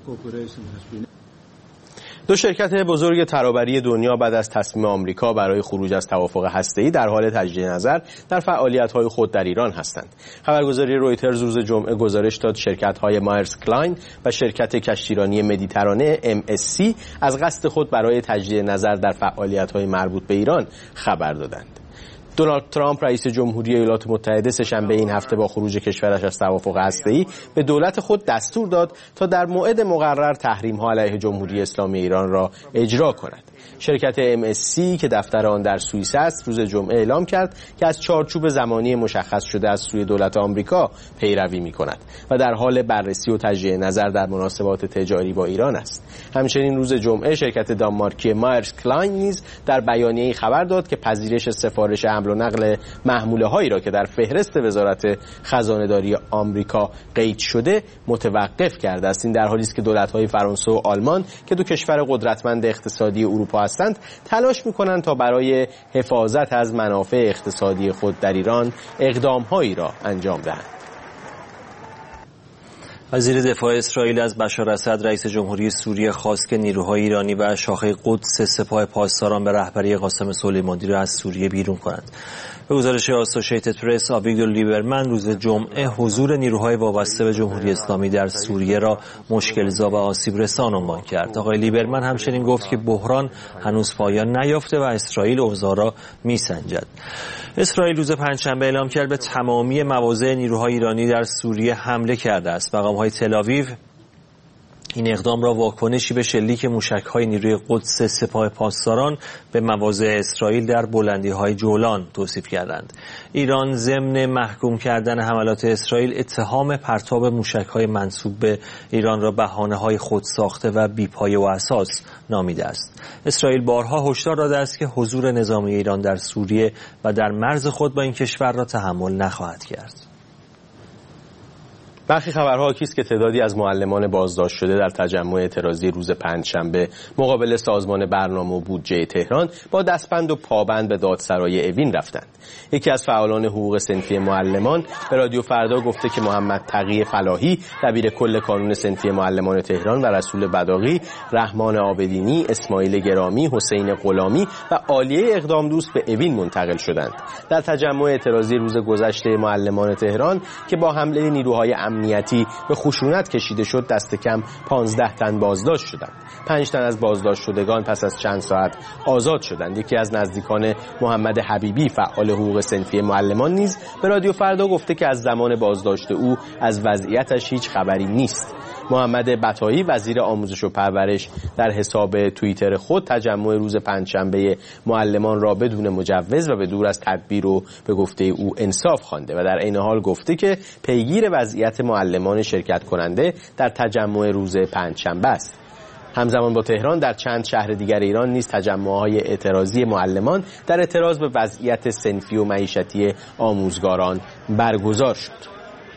دو شرکت بزرگ ترابری دنیا بعد از تصمیم آمریکا برای خروج از توافق هسته‌ای در حال تجدید نظر در فعالیت‌های خود در ایران هستند. خبرگزاری رویترز روز جمعه گزارش داد شرکت‌های مایرس کلاین و شرکت کشتیرانی مدیترانه ام اس سی از قصد خود برای تجدید نظر در فعالیت‌های مربوط به ایران خبر دادند. دونالد ترامپ رئیس جمهوری ایالات متحده سه‌شنبه این هفته با خروج کشورش از توافق هسته‌ای به دولت خود دستور داد تا در موعد مقرر تحریم‌ها علیه جمهوری اسلامی ایران را اجرا کند. شرکت ام اس سی که دفتر آن در سوئیس است روز جمعه اعلام کرد که از چارچوب زمانی مشخص شده از سوی دولت آمریکا پیروی می‌کند و در حال بررسی و تجدید نظر در مناسبات تجاری با ایران است. همچنین روز جمعه شرکت دانمارکی مایرس کلاین نیز در بیانیه‌ای خبر داد که پذیرش سفارش حمل و نقل محموله‌هایی را که در فهرست وزارت خزانه‌داری آمریکا قید شده متوقف کرده است. این در حالی است که دولت‌های فرانسه و آلمان که دو کشور قدرتمند اقتصادی اروپا هستند تلاش می‌کنند تا برای حفاظت از منافع اقتصادی خود در ایران اقدام‌هایی را انجام دهند. وزیر دفاع اسرائیل از بشار اسد رئیس جمهوری سوریه خواست که نیروهای ایرانی و شاخه قدس سپاه پاسداران به رهبری قاسم سلیمانی را از سوریه بیرون کنند. به گزارش آسوشیتد پرس آویگدور لیبرمن روز جمعه حضور نیروهای وابسته به جمهوری اسلامی در سوریه را مشکل‌زا و آسیب رسان عنوان کرد. آقای لیبرمن همچنین گفت که بحران هنوز پایان نیافته و اسرائیل اوضاع را میسنجد. اسرائیل روز پنجشنبه اعلام کرد به تمامی مواضع نیروهای ایرانی در سوریه حمله کرده است. مقام‌های تل‌آویو این اقدام را واکنشی به شلیک موشک‌های نیروی قدس سپاه پاسداران به مواضع اسرائیل در بلندی‌های جولان توصیف کردند. ایران ضمن محکوم کردن حملات اسرائیل اتهام پرتاب موشک‌های منسوب به ایران را بهانه‌های خودساخته و بی‌پایه و اساس نامیده است. اسرائیل بارها هشدار داده است که حضور نظامی ایران در سوریه و در مرز خود با این کشور را تحمل نخواهد کرد. برخی خبرها حاکی است که تعدادی از معلمان بازداشت شده در تجمع اعتراضی روز پنجشنبه مقابل سازمان برنامه و بودجه تهران با دستبند و پابند به دادسرای اوین رفتند. یکی از فعالان حقوق صنفی معلمان به رادیو فردا گفته که محمد تقی فلاحی دبیر کل کانون صنفی معلمان تهران و رسول بداقی، رحمان عابدینی، اسماعیل گرامی، حسین غلامی و عالیه اقدام دوست به اوین منتقل شدند. در تجمع اعتراضی روز گذشته معلمان تهران که با حمله نیروهای امنیتی به خشونت کشیده شد، دست کم پانزده تن بازداشت شدند. پنج تن از بازداشت شدگان پس از چند ساعت آزاد شدند. یکی از نزدیکان محمد حبیبی فعال حقوق صنفی معلمان نیز به رادیو فردا گفته که از زمان بازداشت او از وضعیتش هیچ خبری نیست. محمد بطایی وزیر آموزش و پرورش در حساب توییتر خود تجمع روز پنجشنبه معلمان را بدون مجوز و به دور از تدبیر و به گفته او انصاف خوانده و در عین حال گفته که پیگیر وضعیت معلمان شرکت کننده در تجمع روز پنجشنبه است. همزمان با تهران در چند شهر دیگر ایران نیز تجمع‌های اعتراضی معلمان در اعتراض به وضعیت صنفی و معیشتی آموزگاران برگزار شد.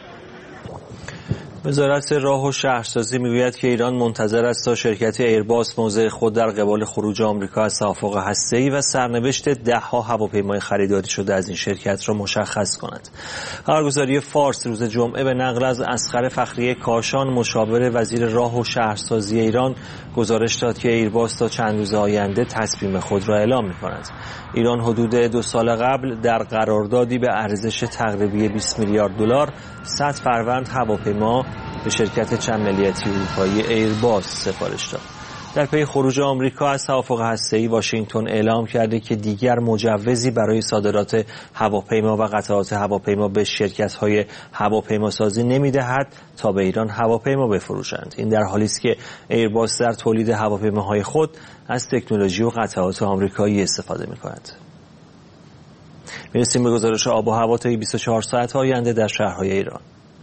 وزارت راه و شهرسازی میگوید که ایران منتظر است تا شرکت ایرباس موضع خود در قبال خروج آمریکا از توافق هسته‌ای و سرنوشت ده‌ها هواپیمای خریداری شده از این شرکت را مشخص کند. خبرگزاری فارس روز جمعه به نقل از اصغر فخری کاشان مشاور وزیر راه و شهرسازی ایران گزارش داد که ایرباس تا چند روز آینده تصمیم خود را اعلام می‌کند. ایران حدود دو سال قبل در قراردادی به ارزش تقریبی بیست میلیارد دلار صد فروند هواپیما به شرکت چند ملیتی اروپایی ایرباس سفارش داد. در پی خروج آمریکا از توافق هسته‌ای واشنگتن اعلام کرده که دیگر مجوزی برای صادرات هواپیما و قطعات هواپیما به شرکت‌های هواپیماسازی نمی‌دهد تا به ایران هواپیما بفروشند. این در حالی است که ایرباس در تولید هواپیماهای خود از تکنولوژی و قطعات آمریکایی استفاده می‌کند. می‌رسیم به گزارش آب و هوا تا بیست و چهار ساعت آینده در شهرهای ایران.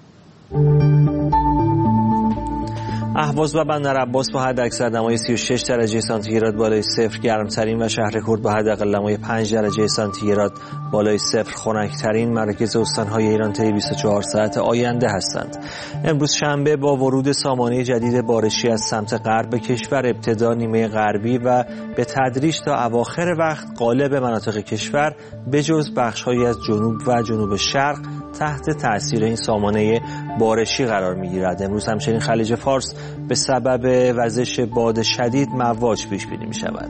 اهواز و بندرعباس با حداکثر دمای سی و شش درجه سانتیگراد بالای صفر گرمترین و شهر کرد با حداقل دمای پنج درجه سانتیگراد بالای صفر خنک‌ترین مراکز استان‌های ایران طی بیست و چهار ساعت آینده هستند. امروز شنبه با ورود سامانه جدید بارشی از سمت غرب کشور ابتدا نیمه غربی و به تدریج تا اواخر وقت غالب مناطق کشور بجز بخش‌هایی از جنوب و جنوب شرق تحت تأثیر این سامانه بارشی قرار می‌گیرد. امروز همچنین خلیج فارس به سبب وزش باد شدید مواج پیش بینی می‌شود.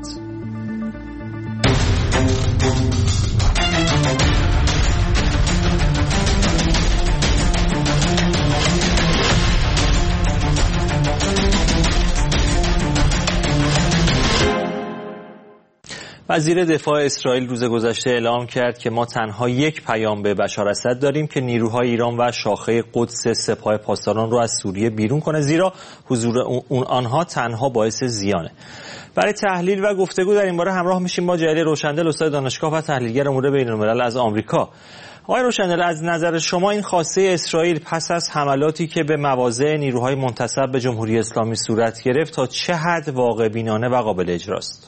وزیر دفاع اسرائیل روز گذشته اعلام کرد که ما تنها یک پیام به بشار اسد داریم که نیروهای ایران و شاخه قدس سپاه پاسداران رو از سوریه بیرون کنه، زیرا حضور اون آنها تنها باعث زیانه. برای تحلیل و گفتگو در این باره همراه میشیم با جلیل روشندل، استاد دانشگاه و تحلیلگر امور بین‌الملل از آمریکا. آقای روشندل، از نظر شما این خواسته اسرائیل پس از حملاتی که به مواضع نیروهای منتسب به جمهوری اسلامی صورت گرفت تا چه حد واقع بینانه و قابل اجراست؟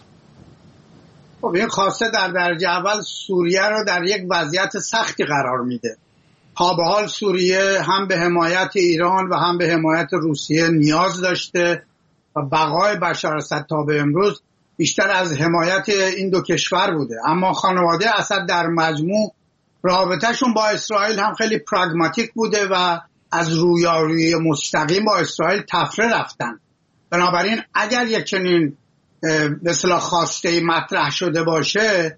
خب این خواسته در درجه اول سوریه رو در یک وضعیت سختی قرار میده. تا به حال سوریه هم به حمایت ایران و هم به حمایت روسیه نیاز داشته و بقای بشار اسد تا به امروز بیشتر از حمایت این دو کشور بوده. اما خانواده اسد در مجموع رابطهشون با اسرائیل هم خیلی پراگماتیک بوده و از رویارویی مستقیم با اسرائیل تفره رفتن. بنابراین اگر یک چنین به اصطلاح خواسته مطرح شده باشه،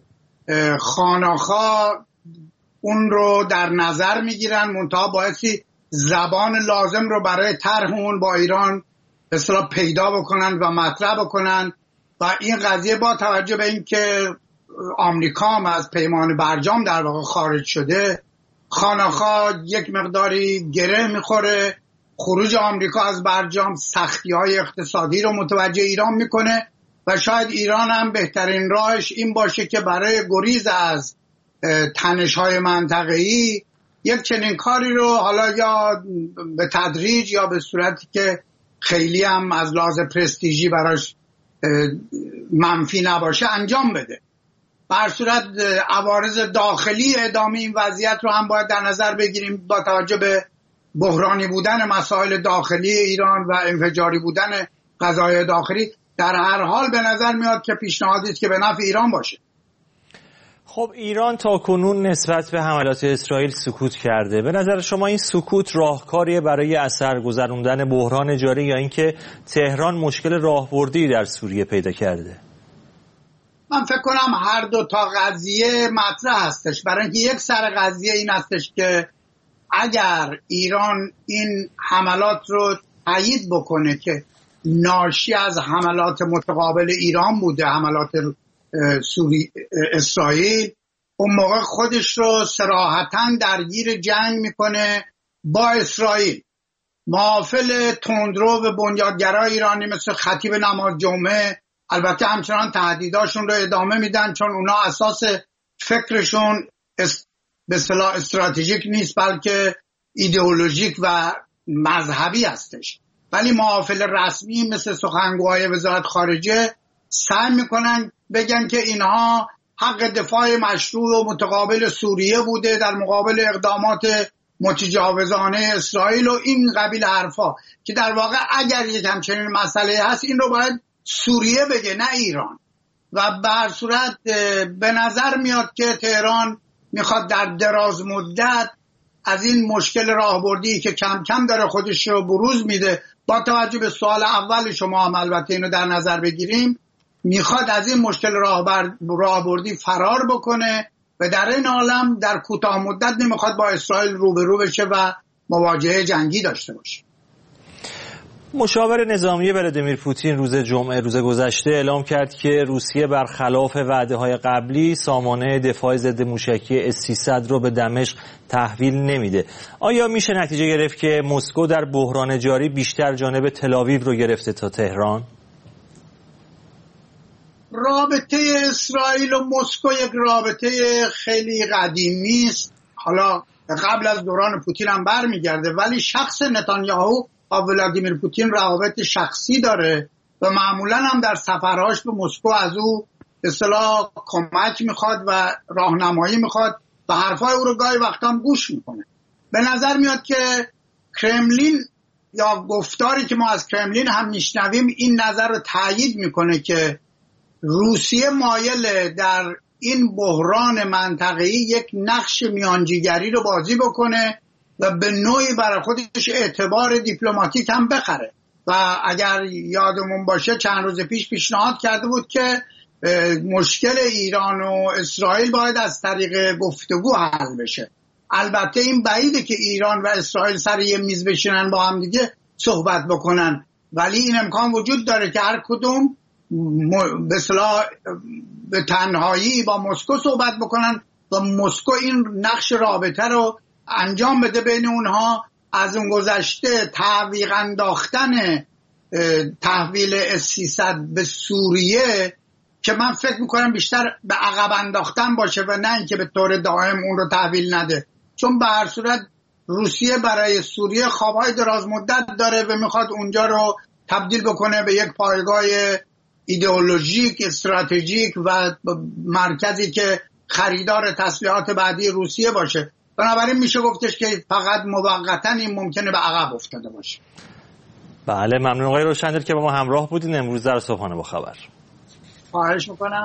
خانه‌ها اون رو در نظر میگیرن، منتها بایستی زبان لازم رو برای طرح اون با ایران به اصطلاح پیدا بکنن و مطرح بکنن و این قضیه با توجه به این که آمریکا هم از پیمان برجام در واقع خارج شده، خانه‌ها یک مقداری گره میخوره. خروج آمریکا از برجام سختی‌های اقتصادی رو متوجه ایران میکنه و شاید ایران هم بهترین راهش این باشه که برای گریز از تنش‌های منطقه‌ای یک چنین کاری رو حالا یا به تدریج یا به صورتی که خیلی هم از لحاظ پرستیژی براش منفی نباشه انجام بده. به هر صورت عوارض داخلی ادامه این وضعیت رو هم باید در نظر بگیریم با توجه به بحرانی بودن مسائل داخلی ایران و انفجاری بودن قضایای داخلی در هر حال به نظر میاد که پیشنهادی است که به نفع ایران باشه. خب ایران تا کنون نسبت به حملات اسرائیل سکوت کرده. به نظر شما این سکوت راهکاریه برای اثر گذروندن بحران جاری یا اینکه تهران مشکل راهبردی در سوریه پیدا کرده؟ من فکر کنم هر دو تا قضیه مطرح هستش. برای اینکه یک سر قضیه این هستش که اگر ایران این حملات رو تایید بکنه که ناشی از حملات متقابل ایران بوده، حملات سوری اسرائیل، اون موقع خودش رو صراحتاً درگیر جنگ میکنه با اسرائیل. معافل تندرو و بنیادگرای ایرانی مثل خطیب نماز جمعه البته همچنان تهدیداشون رو ادامه میدن، چون اونا اساس فکرشون به اصطلاح استراتژیک نیست بلکه ایدئولوژیک و مذهبی هستش. ولی معافل رسمی مثل سخنگوهای وزارت خارجه سعی میکنن بگن که اینها حق دفاع مشروع و متقابل سوریه بوده در مقابل اقدامات متجاوزانه اسرائیل و این قبیل حرفا، که در واقع اگر یک همچنین مسئله هست این رو باید سوریه بگه نه ایران. و به هر صورت به نظر میاد که تهران میخواد در دراز مدت از این مشکل راهبردی که کم کم داره خودش رو بروز میده، با توجه به سوال اول شما هم البته اینو در نظر بگیریم، میخواد از این مشکل راهبردی فرار بکنه و در این عالم در کوتاه مدت نمیخواد با اسرائیل روبرو بشه و مواجهه جنگی داشته باشه. مشاور نظامی ولادیمیر پوتین روز جمعه روز گذشته اعلام کرد که روسیه برخلاف وعده‌های قبلی سامانه دفاع ضد موشکی اس سیصد رو به دمشق تحویل نمیده. آیا میشه نتیجه گرفت که مسکو در بحران جاری بیشتر جانب تل‌آویو رو گرفته تا تهران؟ رابطه اسرائیل و مسکو یک رابطه خیلی قدیمی است، حالا قبل از دوران پوتین هم برمیگرده، ولی شخص نتانیاهو با ولادیمیر پوتین روابط شخصی داره و معمولا هم در سفرهاش به مسکو از او به اصطلاح کمک میخواد و راهنمایی میخواد و حرفای او رو گاهی وقتا هم گوش میکنه. به نظر میاد که کرملین یا گفتاری که ما از کرملین هم میشنویم این نظر رو تایید میکنه که روسیه مایل در این بحران منطقه‌ای یک نقش میانجیگری رو بازی بکنه و به نوعی برای خودش اعتبار دیپلماتیک هم بخره. و اگر یادمون باشه چند روز پیش پیشنهاد کرده بود که مشکل ایران و اسرائیل باید از طریق گفتگو حل بشه. البته این بعیده که ایران و اسرائیل سر یه میز بشینن با هم دیگه صحبت بکنن، ولی این امکان وجود داره که هر کدوم به اصطلاح به تنهایی با مسکو صحبت بکنن و مسکو این نقش رابطه رو انجام بده بین اونها. از اون گذشته تعویق انداختن تحویل اس سیصد به سوریه که من فکر میکنم بیشتر به عقب انداختن باشه و نه اینکه به طور دائم اون رو تحویل نده، چون به هر صورت روسیه برای سوریه خوابهای دراز مدت داره و میخواد اونجا رو تبدیل بکنه به یک پایگاه ایدئولوژیک استراتژیک و مرکزی که خریدار تسلیحات بعدی روسیه باشه. بنابراین میشه گفتش که فقط موقتا این ممکنه به عقب افتاده باشه. بله، ممنون آقای روشندل که با ما همراه بودین امروز در صبحانه با خبر. خواهش میکنم.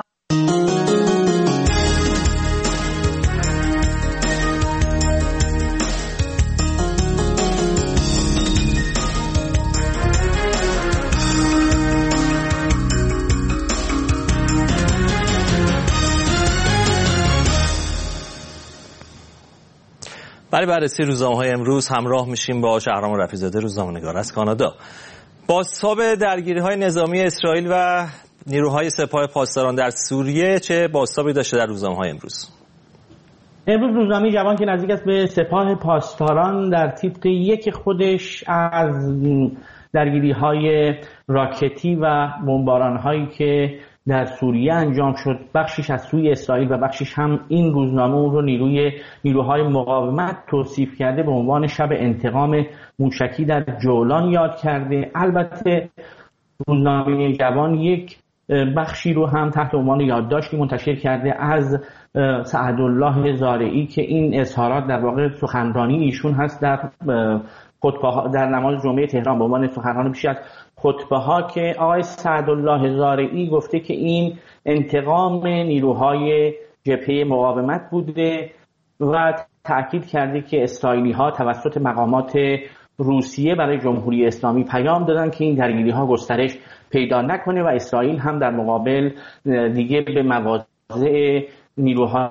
برای بررسی روزنامه‌های امروز همراه میشیم با شهرام رفیع‌زاده، روزنامه‌نگار از کانادا. بازتاب درگیری‌های نظامی اسرائیل و نیروهای سپاه پاسداران در سوریه چه بازتابی داشته در روزنامه‌های امروز؟ امروز روزنامه جوان که نزدیک است به سپاه پاسداران در تیتر یک خودش از درگیری‌های راکتی و بمباران‌هایی که در سوریه انجام شد، بخشش از سوی اسرائیل و بخشش هم این روزنامه اون رو نیروی نیروهای مقاومت توصیف کرده به عنوان شب انتقام موشکی در جولان یاد کرده. البته روزنامه جوان یک بخشی رو هم تحت عنوان یادداشتی منتشر کرده از سعدالله زارعی که این اظهارات در واقع سخنرانی ایشون هست در خطبه در نماز جمعه تهران به عنوان سخنرانی پیش از خطبه ها، که آقای سعدالله زارعی گفته که این انتقام نیروهای جبهه مقاومت بوده و تأکید کرده که اسرائیلی ها توسط مقامات روسیه برای جمهوری اسلامی پیام دادن که این درگیری ها گسترش پیدا نکنه و اسرائیل هم در مقابل دیگه به مواضع نیروهای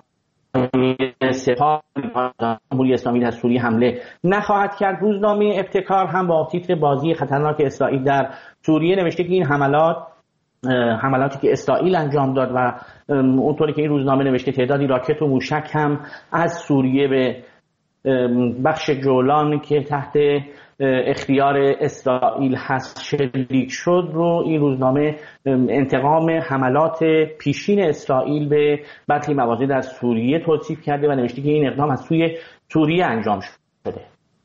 سپاه جمهوری اسلامی در سوریه حمله نخواهد کرد. روزنامه ابتکار هم با تیتر بازی خطرناک اسرائیل در سوریه نوشته که این حملات حملاتی که اسرائیل انجام داد و اونطوری که این روزنامه نوشته تعدادی راکت و موشک هم از سوریه به بخش جولان که تحت اختیار اسرائیل هست شلیک شد رو این روزنامه انتقام حملات پیشین اسرائیل به برخی مواضع در سوریه توصیف کرده و نوشته که این اقدام از سوی سوریه انجام شده.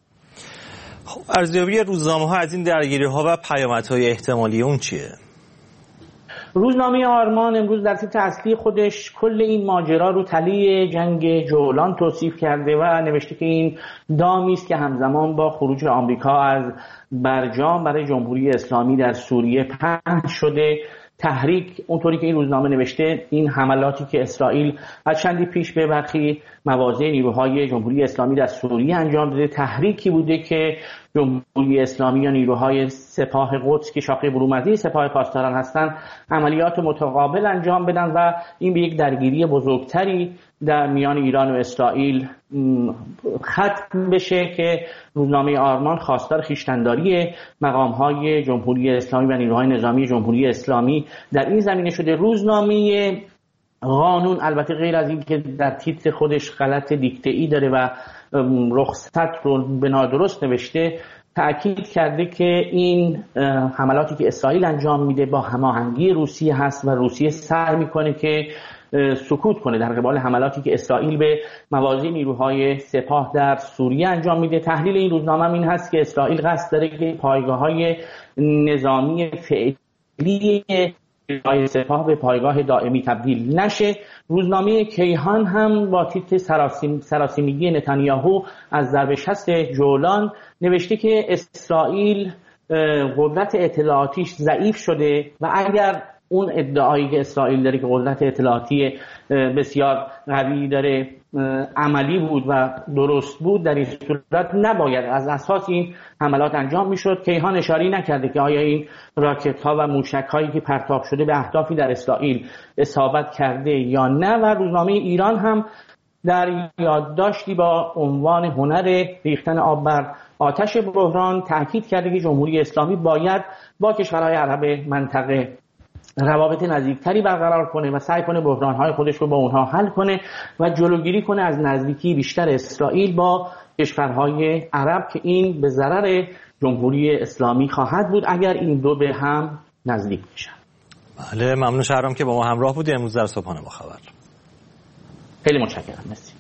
خب ارزیابی روزنامه‌ها از این درگیری‌ها و پیامدهای احتمالی اون چیه؟ روزنامه آرمان امروز در تیتر اصلی خودش کل این ماجرا رو تلی جنگ جولان توصیف کرده و نوشته که این دامی است که همزمان با خروج آمریکا از برجام برای جمهوری اسلامی در سوریه پهن شده. تحریک اونطوری که این روزنامه نوشته این حملاتی که اسرائیل از چندی پیش به برخی مواضع نیروهای جمهوری اسلامی در سوریه انجام داده تحریکی بوده که جمهوری اسلامی یا نیروهای سپاه قدس که شاخه برومردی سپاه پاسداران هستند عملیات متقابل انجام بدن و این به یک درگیری بزرگتری در میان ایران و اسرائیل ختم بشه که روزنامه آرمان خواستار خویشتنداری مقام‌های جمهوری اسلامی و نیروهای نظامی جمهوری اسلامی در این زمینه شده. روزنامه قانون البته غیر از این که در تیتر خودش غلط دیکته‌ای داره و رخصت رو به نادرست نوشته، تأکید کرده که این حملاتی که اسرائیل انجام میده با هماهنگی روسیه هست و روسیه سعی میکنه که سکوت کنه در قبال حملاتی که اسرائیل به مواضع نیروهای سپاه در سوریه انجام میده. تحلیل این روزنامه این هست که اسرائیل قصد داره که پایگاه‌های نظامی فعلی نیروهای سپاه به پایگاه دائمی تبدیل نشه. روزنامه کیهان هم با تیتر سراسیم، سراسیمگی نتانیاهو از ضرب شست جولان نوشته که اسرائیل قدرت اطلاعاتیش ضعیف شده و اگر اون ادعایی که اسرائیل داره که قدرت اطلاعاتی بسیار قوی داره عملی بود و درست بود، در این صورت نباید از اساس این حملات انجام میشد. کیهان اشاره نکرده که آیا این راکت ها و موشک هایی که پرتاب شده به اهدافی در اسرائیل اصابت کرده یا نه. و روزنامه ایران هم در یادداشتی با عنوان هنر ریختن آب بر آتش بحران تاکید کرده که جمهوری اسلامی باید با کشورهای عرب منطقه روابط نزدیکتری برقرار کنه و سعی کنه بحران‌های خودش رو با اونها حل کنه و جلوگیری کنه از نزدیکی بیشتر اسرائیل با کشورهای عرب که این به ضرر جمهوری اسلامی خواهد بود اگر این دو به هم نزدیک بشن. بله، ممنون شهرام که با ما همراه بودی امروز در صبحانه با خبر. خیلی متشکرم. مرسی.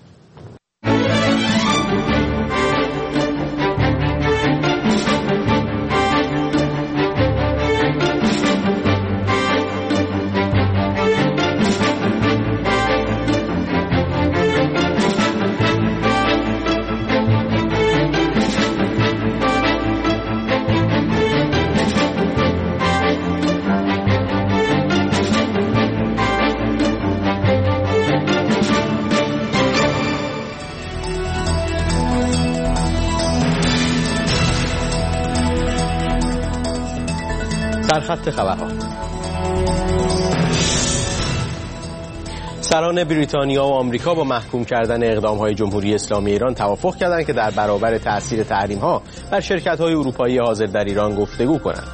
سرخط خبرها. سران بریتانیا و آمریکا با محکوم کردن اقدام‌های جمهوری اسلامی ایران توافق کردند که در برابر تأثیر تحریم‌ها بر شرکت‌های اروپایی حاضر در ایران گفتگو کنند.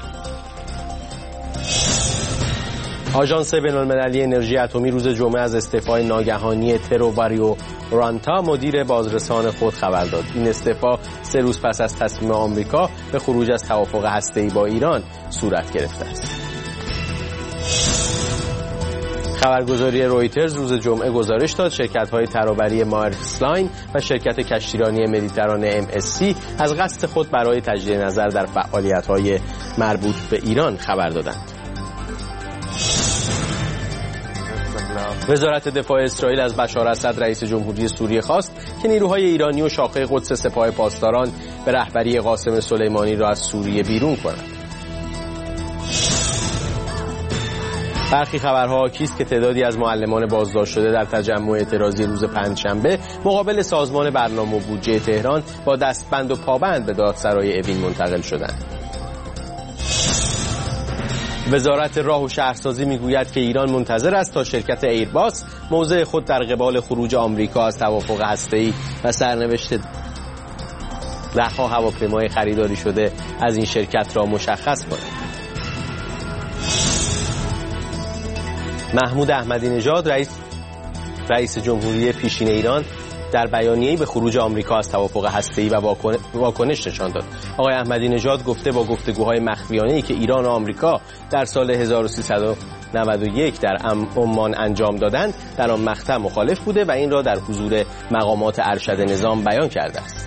آژانس بین‌المللی انرژی اتمی روز جمعه از استعفای ناگهانی ترو باریو رانتا مدیر بازرسان خود خبر داد. این استعفا سه روز پس از تصمیم آمریکا به خروج از توافق هسته‌ای با ایران صورت گرفته است. خبرگزاری رویترز روز جمعه گزارش داد شرکت‌های ترابری مارکس لاین و شرکت کشتیرانی مدیترانه ام اس سی از قصد خود برای تجدید نظر در فعالیت‌های مربوط به ایران خبر دادند. وزارت دفاع اسرائیل از بشار اسد رئیس جمهوری سوریه خواست که نیروهای ایرانی و شاخه قدس سپاه پاسداران به رهبری قاسم سلیمانی را از سوریه بیرون کنند. برخی خبرها حاکی است که تعدادی از معلمان بازداشت شده در تجمع اعتراضی روز پنجشنبه مقابل سازمان برنامه و بودجه تهران با دستبند و پابند به دادسرای اوین منتقل شدند. وزارت راه و شهرسازی میگوید که ایران منتظر است تا شرکت ایرباس موضع خود در قبال خروج آمریکا از توافق هسته‌ای و سرنوشت ده‌ها هواپیمای خریداری شده از این شرکت را مشخص کند. محمود احمدی نژاد رئیس رئیس جمهوری پیشین ایران در بیانیه‌ای به خروج آمریکا از توافق هسته‌ای و واکنش نشان داد. آقای احمدی نژاد گفته با گفتگوهای مخفیانه‌ای که ایران و آمریکا در سال هزار و سیصد و نود و یک در عمان انجام دادند در آن مقطع مخالف بوده و این را در حضور مقامات ارشد نظام بیان کرده است.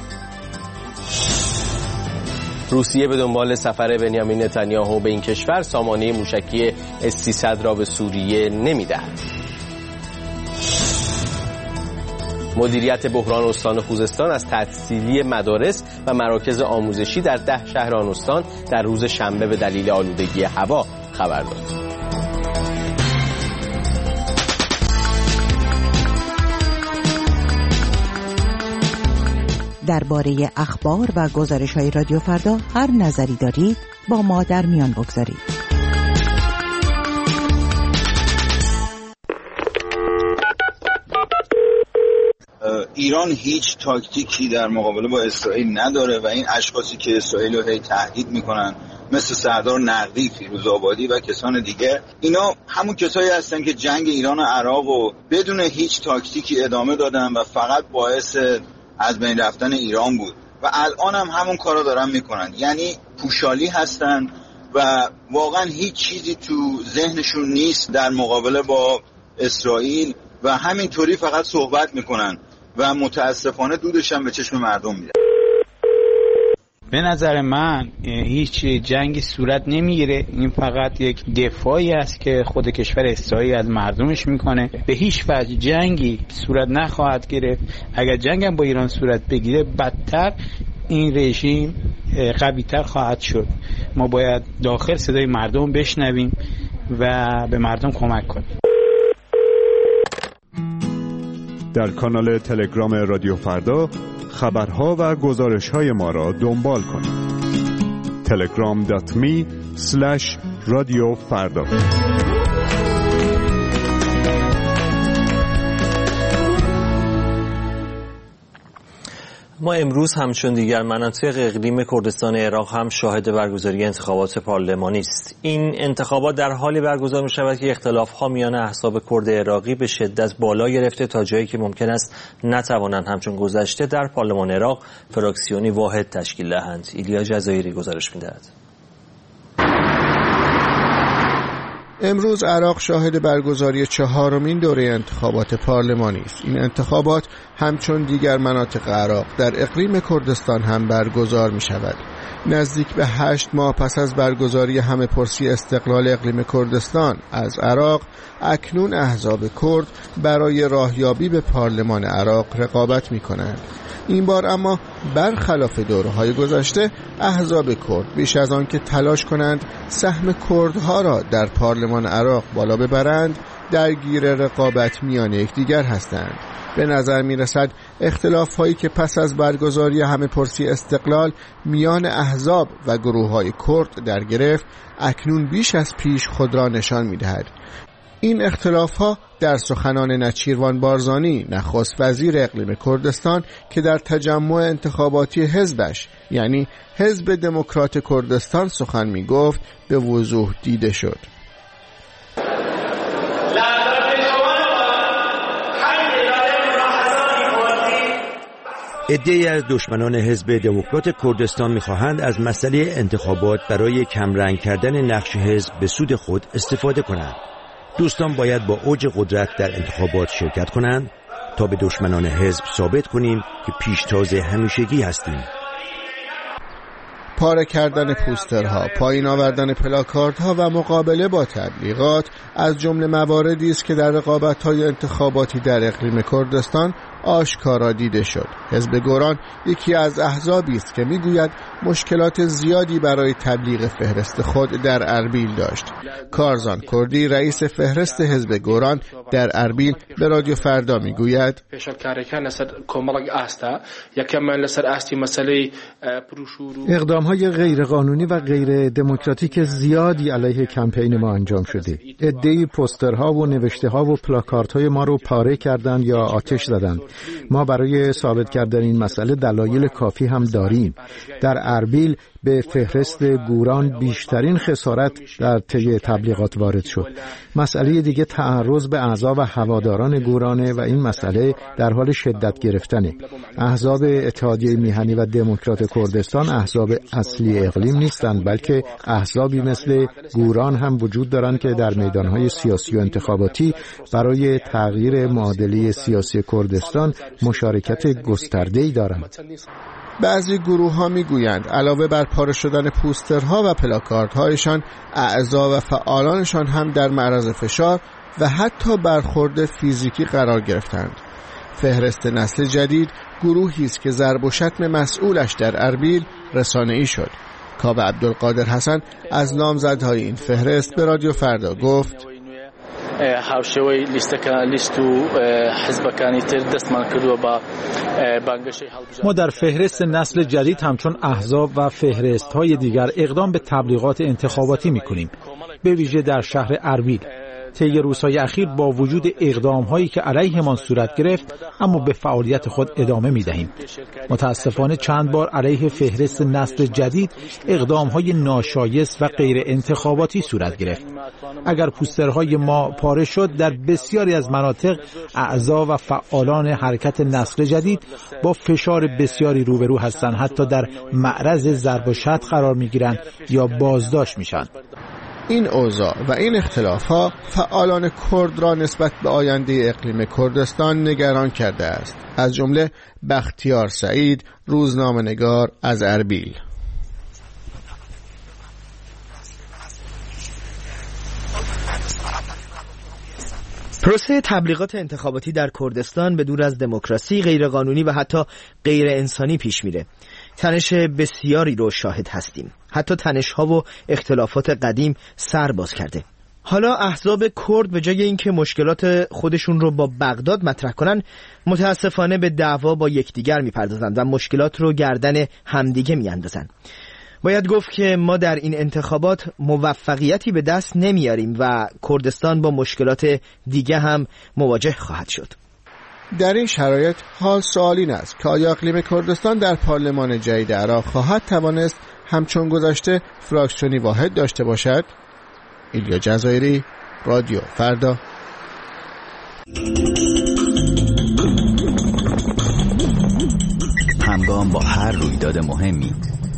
روسیه به دنبال سفر بنیامین نتانیاهو به این کشور سامانه موشکی اس سیصد را به سوریه نمی‌دهد. مدیریت بحران استان خوزستان از تعطیلی مدارس و مراکز آموزشی در ده شهر آن استان در روز شنبه به دلیل آلودگی هوا خبر داد. درباره اخبار و گزارش‌های رادیو فردا هر نظری دارید با ما در میان بگذارید. ایران هیچ تاکتیکی در مقابله با اسرائیل نداره و این اشخاصی که اسرائیل رو هی تهدید میکنن مثل سردار نقدی، فیروز آبادی و کسان دیگه، اینا همون کسایی هستن که جنگ ایران و عراق رو بدون هیچ تاکتیکی ادامه دادن و فقط باعث از بین رفتن ایران بود و الان هم همون کارا دارن میکنن. یعنی پوشالی هستن و واقعا هیچ چیزی تو ذهنشون نیست در مقابله با اسرائیل و همینطوری فقط صحبت میکنن و متاسفانه دودش هم به چشم مردم میره. به نظر من هیچ جنگی صورت نمیگیره. این فقط یک دفاعی است که خود کشور اسرائیل از مردمش میکنه. به هیچ وجه جنگی صورت نخواهد گرفت. اگر جنگ هم با ایران صورت بگیره بدتر این رژیم قوی‌تر خواهد شد. ما باید داخل صدای مردم بشنویم و به مردم کمک کنیم. در کانال تلگرام رادیو فردا خبرها و گزارش‌های ما را دنبال کنید. تلگرام دات می اسلش رادیو فردا. ما امروز همچون دیگر مناطق اقلیم کردستان عراق هم شاهد برگزاری انتخابات پارلمانی است. این انتخابات در حالی برگزار می شود که اختلاف‌ها میان احزاب کرد عراقی به شدت بالا گرفته تا جایی که ممکن است نتوانند همچون گذشته در پارلمان عراق فراکسیونی واحد تشکیل دهند. ایلیا جزایری گزارش می‌دهد. امروز عراق شاهد برگزاری چهارمین دوره انتخابات پارلمانی است. این انتخابات همچون دیگر مناطق عراق در اقلیم کردستان هم برگزار می شود. نزدیک به هشت ماه پس از برگزاری همه پرسی استقلال اقلیم کردستان از عراق، اکنون احزاب کرد برای راهیابی به پارلمان عراق رقابت می کنند. این بار اما برخلاف دوره‌های گذشته احزاب کرد بیش از آن که تلاش کنند سهم کردها را در پارلمان عراق بالا ببرند، درگیر رقابت میان یکدیگر هستند. به نظر می رسد اختلاف هایی که پس از برگزاری همه پرسی استقلال میان احزاب و گروه های کرد در گرفت، اکنون بیش از پیش خود را نشان می دهد. این اختلاف ها در سخنان نچیروان بارزانی نخست وزیر اقلیم کردستان که در تجمع انتخاباتی حزبش یعنی حزب دموکرات کردستان سخن می گفت به وضوح دیده شد. عده‌ای از دشمنان حزب دموکرات کردستان می‌خواهند از مسئله انتخابات برای کمرنگ کردن نقش حزب به سود خود استفاده کنند. دوستان باید با اوج قدرت در انتخابات شرکت کنند تا به دشمنان حزب ثابت کنیم که پیشتاز همیشگی هستیم. پاره کردن پوسترها، پایین آوردن پلاکاردها و مقابله با تبلیغات از جمله مواردی است که در رقابت‌های انتخاباتی در اقلیم کردستان آشکارا دیده شد. حزب گوران یکی از احزابی است که میگوید مشکلات زیادی برای تبلیغ فهرست خود در اربیل داشت. کارزان کردی رئیس فهرست حزب گوران در اربیل به رادیو فردا میگوید اقدام‌های غیرقانونی و غیر دموکراتیک زیادی علیه کمپین ما انجام شده. عده‌ای پوسترها و نوشته‌ها و پلاکاردهای ما رو پاره کردند یا آتش زدند. ما برای ثابت کردن این مسئله دلایل کافی هم داریم. در اربیل به فهرست گوران بیشترین خسارت در طی تبلیغات وارد شد. مسئله دیگه تعرض به اعضا و هواداران گورانه و این مسئله در حال شدت گرفتنه. احزاب اتحادیه میهنی و دموکرات کردستان احزاب اصلی اقلیم نیستند، بلکه احزابی مثل گوران هم وجود دارند که در میدانهای سیاسی و انتخاباتی برای تغییر معادله سیاسی کردستان مشارکت گسترده‌ای دارند. بعضی گروه ها می گویند علاوه بر پاره شدن پوسترها و پلاکاردهایشان، اعضا و فعالانشان هم در معرض فشار و حتی برخورد فیزیکی قرار گرفتند. فهرست نسل جدید گروهی است که ضرب و شتم مسئولش در اربیل رسانه‌ای شد. کاوه عبدالقادر حسن از نامزدهای این فهرست به رادیو فردا گفت هاوشێوەی لیستەکان لیست و حزبەکانی تر دەستمان کردووە بە بانگەشەی هەڵبژاردن. ما در فهرست نسل جدید همچون احزاب و فهرست‌های دیگر اقدام به تبلیغات انتخاباتی می‌کنیم، به ویژه در شهر اربیل. طی روزهای اخیر با وجود اقدام‌هایی که علیهمان صورت گرفت، اما به فعالیت خود ادامه می‌دهیم. متأسفانه چند بار علیه فهرست نسل جدید اقدام‌های ناشایست و غیر انتخاباتی صورت گرفت. اگر پوسترهای ما پاره شد، در بسیاری از مناطق اعضا و فعالان حرکت نسل جدید با فشار بسیاری روبرو هستند، حتی در معرض ضرب و شتم قرار می‌گیرند یا بازداشت میشن. این اوضاع و این اختلاف‌ها فعالان کرد را نسبت به آینده اقلیم کردستان نگران کرده است. از جمله بختیار سعید، روزنامه‌نگار از اربیل. پروسه تبلیغات انتخاباتی در کردستان به دور از دموکراسی غیرقانونی و حتی غیر انسانی پیش میره. تنش بسیاری رو شاهد هستیم. حتی تنش‌ها و اختلافات قدیم سر باز کرده. حالا احزاب کرد به جای اینکه مشکلات خودشون رو با بغداد مطرح کنن، متاسفانه به دعوا با یکدیگر میپردازند و مشکلات رو گردن همدیگه میاندازن. باید گفت که ما در این انتخابات موفقیتی به دست نمیاریم و کردستان با مشکلات دیگه هم مواجه خواهد شد. در این شرایط حال سوال این است که آیا اقلیم کردستان در پارلمان جدید عراق خواهد توانست همچون گذشته فراکسیونی واحد داشته باشد؟ ایلیا جزایری، رادیو فردا. همگام با هر رویداد مهمی،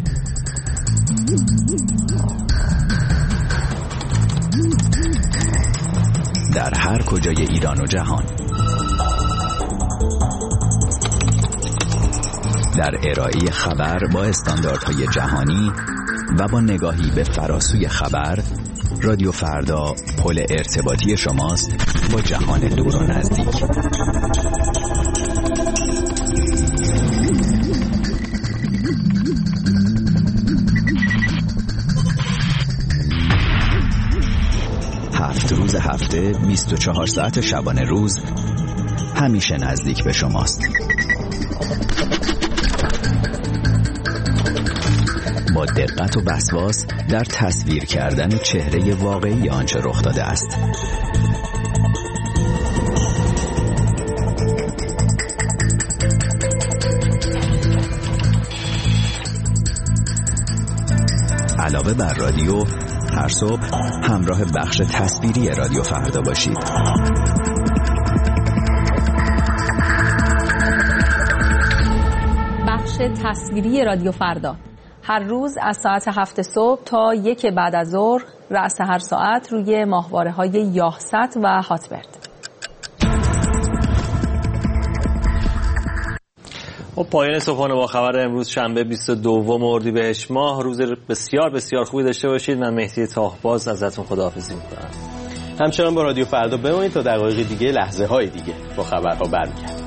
در هر کجای ایران و جهان، در ارائه خبر با استانداردهای جهانی و با نگاهی به فراسوی خبر، رادیو فردا پل ارتباطی شماست با جهان دور و نزدیک. هفت روز هفته، بیست و چهار ساعت شبانه روز، همیشه نزدیک به شماست. با دقت و وسواس در تصویر کردن چهره واقعی آنچه رخ داده است. علاوه بر رادیو، هر صبح همراه بخش تصویری رادیو فردا باشید. بخش تصویری رادیو فردا هر روز از ساعت هفت صبح تا یک بعد از ظهر، رأس هر ساعت روی ماهواره‌های یاهست و هاتبرد. خب پایان صبحانه با خبر امروز شنبه بیست و دوم اردیبهشت ماه، روز بسیار بسیار خوبی داشته باشید. من مهدی تاهباز ازتون خداحافظی میکنم. همچنان با رادیو فردا بمونید تا دقایق دیگه، لحظه های دیگه با خبرها برمیگردیم.